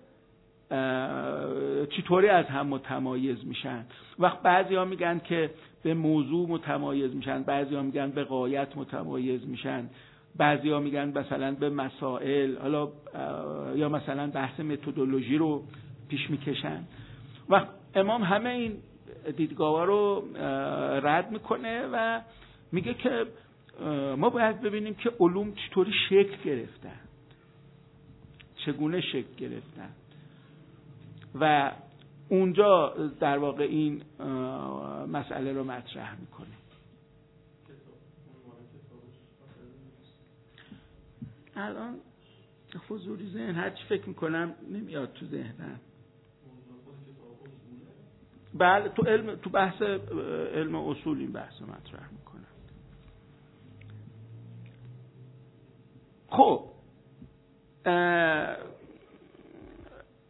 چطوری از هم متمایز میشن. وقت بعضی ها میگن که به موضوع متمایز میشن، بعضی ها میگن به غایت متمایز میشن، بعضی ها میگن مثلا به مسائل، حالا یا مثلا بحث متدولوژی رو پیش میکشن. وقت امام همه این دیدگاه رو رد میکنه و میگه که ما باید ببینیم که علوم چطوری شکل گرفتن، چگونه شکل گرفتن و اونجا در واقع این مسئله رو مطرح میکنه. الان حضوری ذهن هرچی فکر میکنم نمیاد تو ذهنم. بله تو بحث علم اصول این بحث رو مطرح میکنم. خب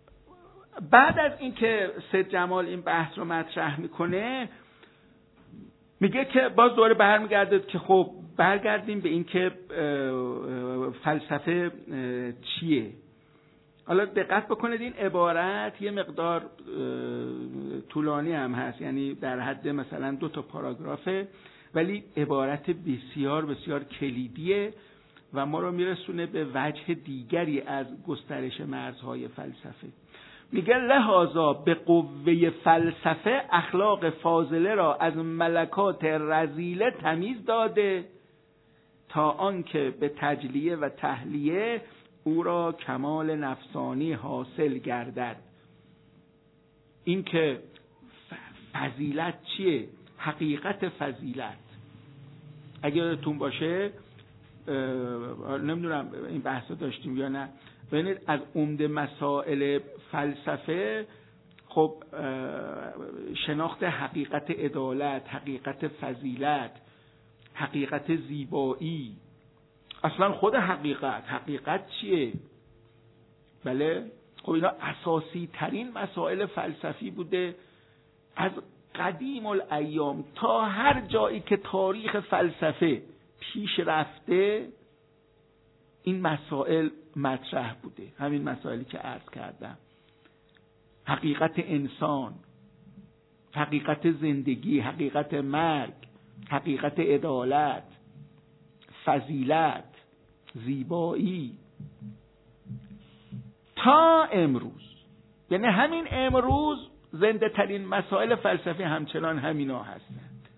بعد از اینکه سید جمال این بحث رو مطرح میکنه، میگه که باز دوباره برمیگرده که خب برگردیم به این که فلسفه چیه. حالا دقت بکنید این عبارت یه مقدار طولانی هم هست، یعنی در حد مثلا 2 پاراگرافه، ولی عبارت بسیار بسیار کلیدیه و ما رو میرسونه به وجه دیگری از گسترش مرزهای فلسفه. میگه لحاظا به قوه فلسفه اخلاق فاضله را از ملکات رذیله تمیز داده تا آنکه به تجلیه و تحلیه او را کمال نفسانی حاصل گردد. این که فضیلت چیه؟ حقیقت فضیلت اگه یادتون باشه، نمیدونم این بحثا داشتیم یا نه، ببینید از عمده مسائل فلسفه خب شناخت حقیقت عدالت، حقیقت فضیلت، حقیقت زیبایی، اصلا خود حقیقت چیه؟ بله، خب اینا اساسی ترین مسائل فلسفی بوده از قدیم الایام تا هر جایی که تاریخ فلسفه پیش رفته. این مسائل مطرح بوده، همین مسائلی که عرض کردم: حقیقت انسان، حقیقت زندگی، حقیقت مرگ، حقیقت عدالت، فضیلت، زیبایی، تا امروز. یعنی همین امروز زنده ترین مسائل فلسفی همچنان همینا هستند.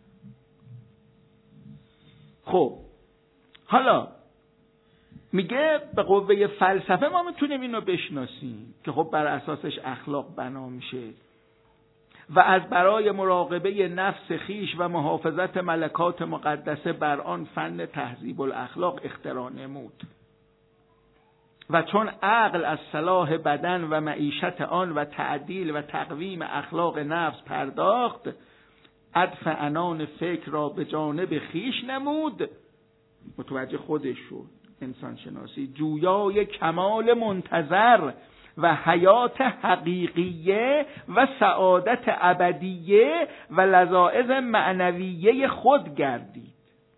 خب حالا میگه به قوه فلسفه ما میتونیم اینو بشناسیم که خب بر اساسش اخلاق بنا میشه و از برای مراقبه نفس خیش و محافظت ملکات مقدسه بر آن فن تهذیب الاخلاق اختراع نمود. و چون عقل از صلاح بدن و معیشت آن و تعدیل و تقویم اخلاق نفس پرداخت، عطف عنان فکر را به جانب خیش نمود. متوجه خودش شد. انسان شناسی جویای کمال منتظر و حیات حقیقیه و سعادت ابدیه و لذائذ معنویه خود گردید.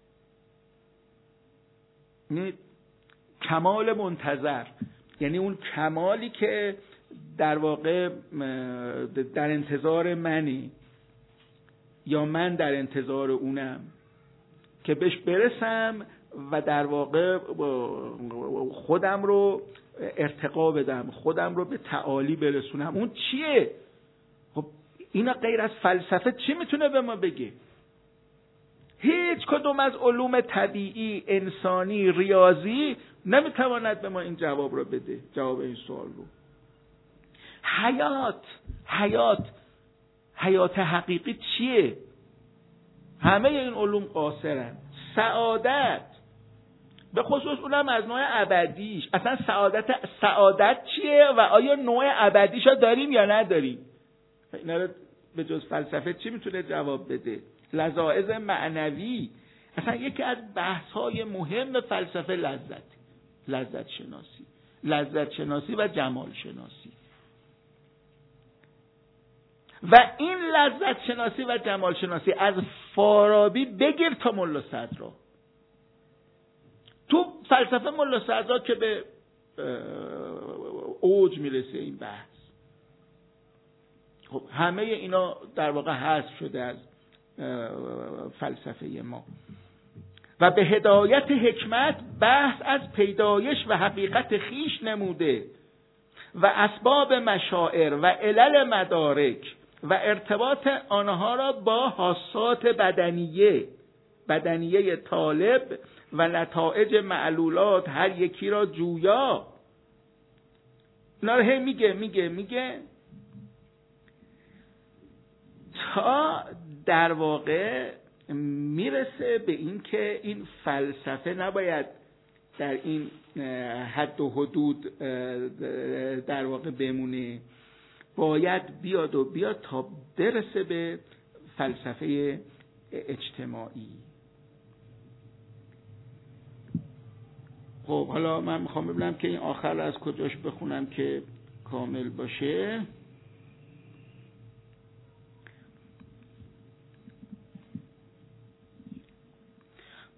کمال منتظر یعنی اون کمالی که در واقع در انتظار منی یا من در انتظار اونم که بهش برسم و در واقع خودم رو ارتقا بدم، خودم رو به تعالی برسونم. اون چیه؟ خب اینا غیر از فلسفه چی میتونه به ما بگه؟ هیچ کدوم از علوم طبیعی، انسانی، ریاضی نمیتواند به ما این جواب رو بده، جواب این سوال رو. حیات حقیقی چیه؟ همه این علوم قاصرن. سعادت به خصوص اونم از نوع ابدیش، اصلا سعادت چیه و آیا نوع ابدیشو داریم یا نداریم؟ اینا رو به جز فلسفه چی میتونه جواب بده؟ لذائذ معنوی. اصلا یکی از بحث‌های مهم فلسفه لذت شناسی و جمال شناسی. و این لذت شناسی و جمال شناسی از فارابی بگیر تا ملا صدرا. تو فلسفه ملا صدرا که به اوج میرسه این بحث، خب همه اینا در واقع حذف شده از فلسفه ما. و به هدایت حکمت بحث از پیدایش و حقیقت خیش نموده و اسباب مشاعر و علل مدارک و ارتباط آنها را با حاسات بدنیه طالب و نتایج معلولات هر یکی را جویا. اینا رو میگه تا در واقع میرسه به این که این فلسفه نباید در این حد و حدود در واقع بمونه، باید بیاد تا برسه به فلسفه اجتماعی. خب حالا من میخوام ببینم که این آخر از کجاش بخونم که کامل باشه.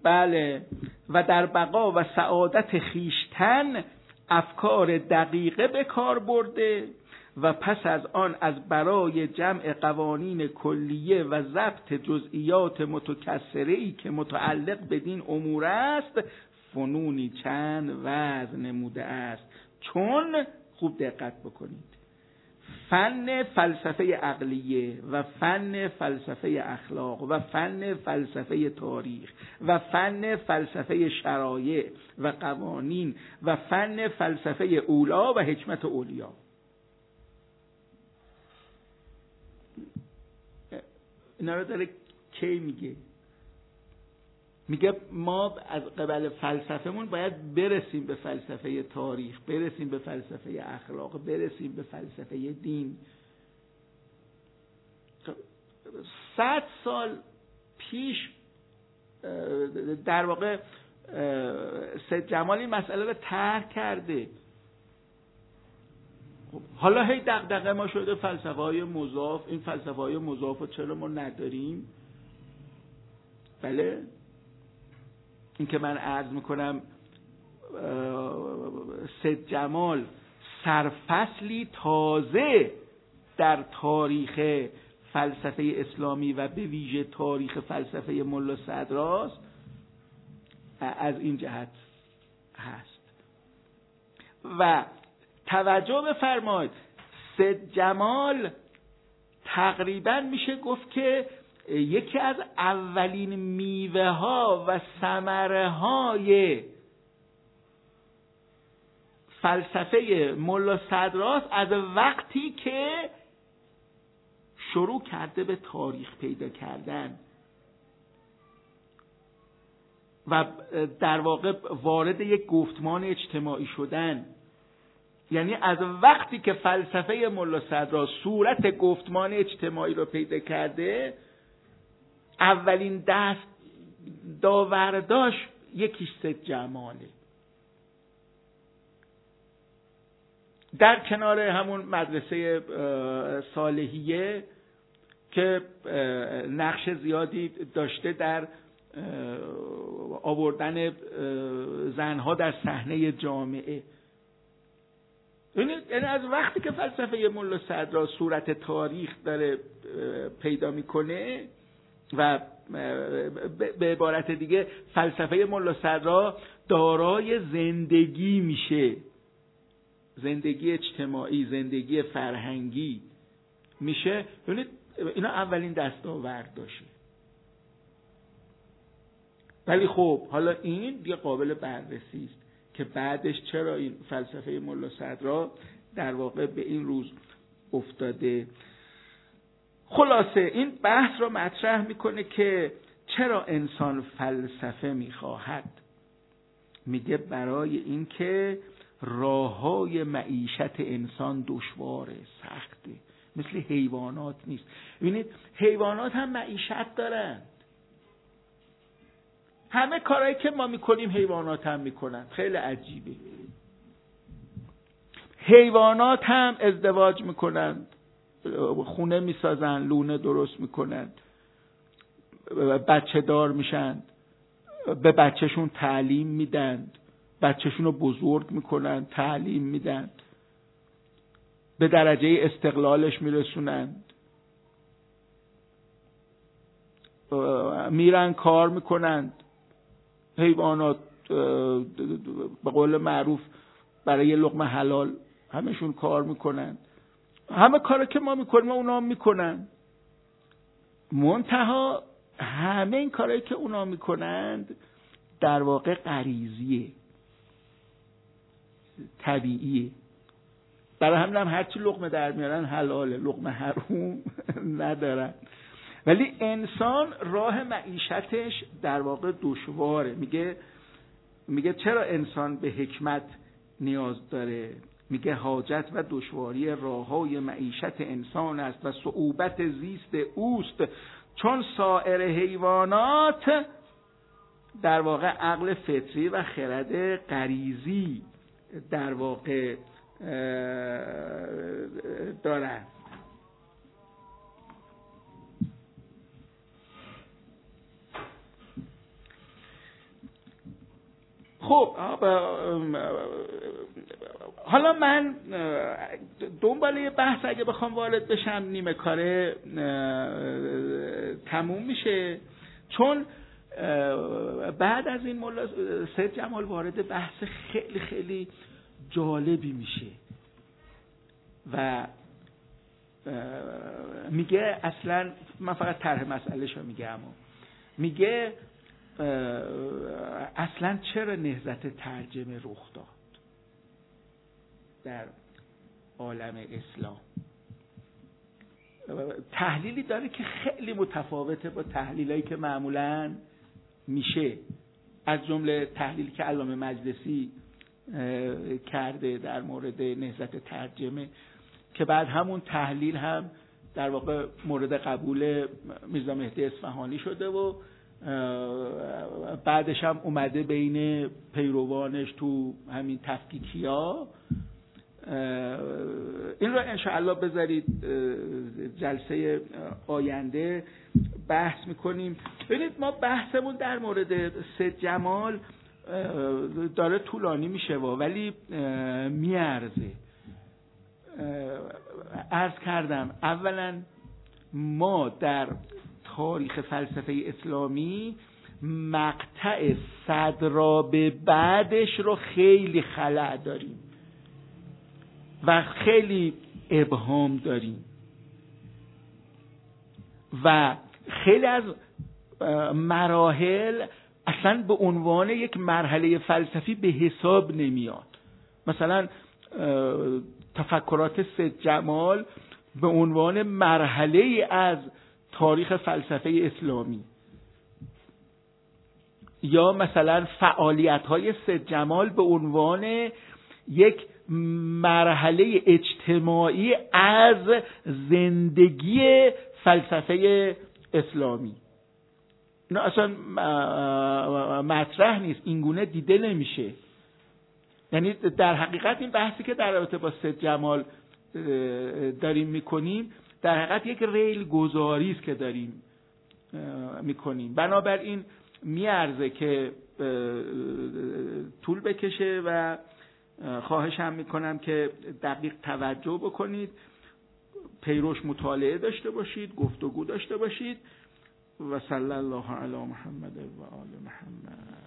بله. و در بقا و سعادت خیشتن افکار دقیقه به کار برده و پس از آن از برای جمع قوانین کلیه و ضبط جزئیات متکثره‌ای که متعلق بدین امور است فنونی چند وضع نموده است. چون خوب دقت بکنید، فن فلسفه عقلیه و فن فلسفه اخلاق و فن فلسفه تاریخ و فن فلسفه شرایع و قوانین و فن فلسفه اولا و حکمت اولیا، اینا رو داره کی میگه ما از قبل فلسفهمون باید برسیم به فلسفه تاریخ، برسیم به فلسفه اخلاق، برسیم به فلسفه دین. 100 سال پیش در واقع سید جمال این مسئله رو طرح کرده. حالا هی دغدغه ما شده فلسفه های مضاف. این فلسفه های مضاف رو چرا ما نداریم؟ بله، این که من عرض میکنم سید جمال سرفصلی تازه در تاریخ فلسفه اسلامی و به ویژه تاریخ فلسفه ملا صدراست، از این جهت هست. و توجه بفرمایید، سید جمال تقریبا میشه گفت که یکی از اولین میوه ها و ثمره های فلسفه ملا صدراست از وقتی که شروع کرده به تاریخ پیدا کردن و در واقع وارد یک گفتمان اجتماعی شدن. یعنی از وقتی که فلسفه ملا صدراست صورت گفتمان اجتماعی رو پیدا کرده، اولین دست داورداش یکیش سید جماله، در کنار همون مدرسه صالحیه که نقش زیادی داشته در آوردن زنها در صحنه جامعه. یعنی از وقتی که فلسفه ملا صدراست صورت تاریخ داره پیدا میکنه و به عبارت دیگه فلسفه ملا صدراست دارای زندگی میشه، زندگی اجتماعی، زندگی فرهنگی میشه. یعنی اینا اولین دستاورد داشته. ولی خب حالا این دیگه قابل بررسی است که بعدش چرا این فلسفه ملا صدراست در واقع به این روز افتاده. خلاصه این بحث رو مطرح میکنه که چرا انسان فلسفه میخواهد. میگه برای اینکه راههای معیشت انسان دشواره، سخته، مثل حیوانات نیست. ببینید حیوانات هم معیشت دارن، همه کارهایی که ما میکنیم حیوانات هم میکنن. خیلی عجیبه. حیوانات هم ازدواج میکنن، خونه میسازن، لونه درست میکنن، بچه دار میشن، به بچهشون تعلیم میدن، بچهشون رو بزرگ میکنن، تعلیم میدن، به درجه استقلالش میرسونن، میرن کار میکنن. حیوانات به قول معروف برای یه لقمه حلال همشون کار میکنن. همه کاری که ما میکنیم اونا هم میکنن. منتها همه این کارهایی که اونا میکنند در واقع غریزیه، طبیعیه. برای همین هم هرچی لقمه در میارن حلاله، لقمه حروم ندارن. ولی انسان راه معیشتش در واقع دشواره. میگه چرا انسان به حکمت نیاز داره؟ میگه حاجت و دشواری راههای معیشت انسان است و صعوبت زیست اوست، چون سایر حیوانات در واقع عقل فطری و خرد غریزی در واقع دارند. خب حالا من دنباله بحث اگه بخوام وارد بشم نیمه کاره تموم میشه، چون بعد از این مولا سید جمال وارد بحث خیلی خیلی جالبی میشه و میگه اصلا من فقط طرح مسئله شو میگم، میگه اصلا چرا نهضت ترجمه رخ داد در عالم اسلام. تحلیلی داره که خیلی متفاوته با تحلیلایی که معمولاً میشه، از جمله تحلیلی که علامه مجلسی کرده در مورد نهضت ترجمه که بعد همون تحلیل هم در واقع مورد قبول میرزا مهدی اصفهانی شده و بعدش هم اومده بین پیروانش تو همین تفکیکیا. این رو انشاءالله بذارید جلسه آینده بحث میکنیم. ببینید ما بحثمون در مورد سید جمال داره طولانی میشه ولی میارزه. عرض کردم اولا ما در تاریخ فلسفه اسلامی مقطع صدرا به بعدش رو خیلی خلأ داریم و خیلی ابهام داریم و خیلی از مراحل اصلا به عنوان یک مرحله فلسفی به حساب نمیاد. مثلا تفکرات سید جمال به عنوان مرحله از تاریخ فلسفه اسلامی یا مثلا فعالیت‌های سید جمال به عنوان یک مرحله اجتماعی از زندگی فلسفه اسلامی، نه اصلا مطرح نیست، اینگونه دیده نمیشه. یعنی در حقیقت این بحثی که در رابطه با سید جمال داریم میکنیم در حقیقت یک ریل گذاری است که داریم میکنیم. بنابراین میارزه که طول بکشه و خواهشم میکنم که دقیق توجه بکنید، پیروش مطالعه داشته باشید، گفتگو داشته باشید. و صلی الله علی محمد و آل محمد.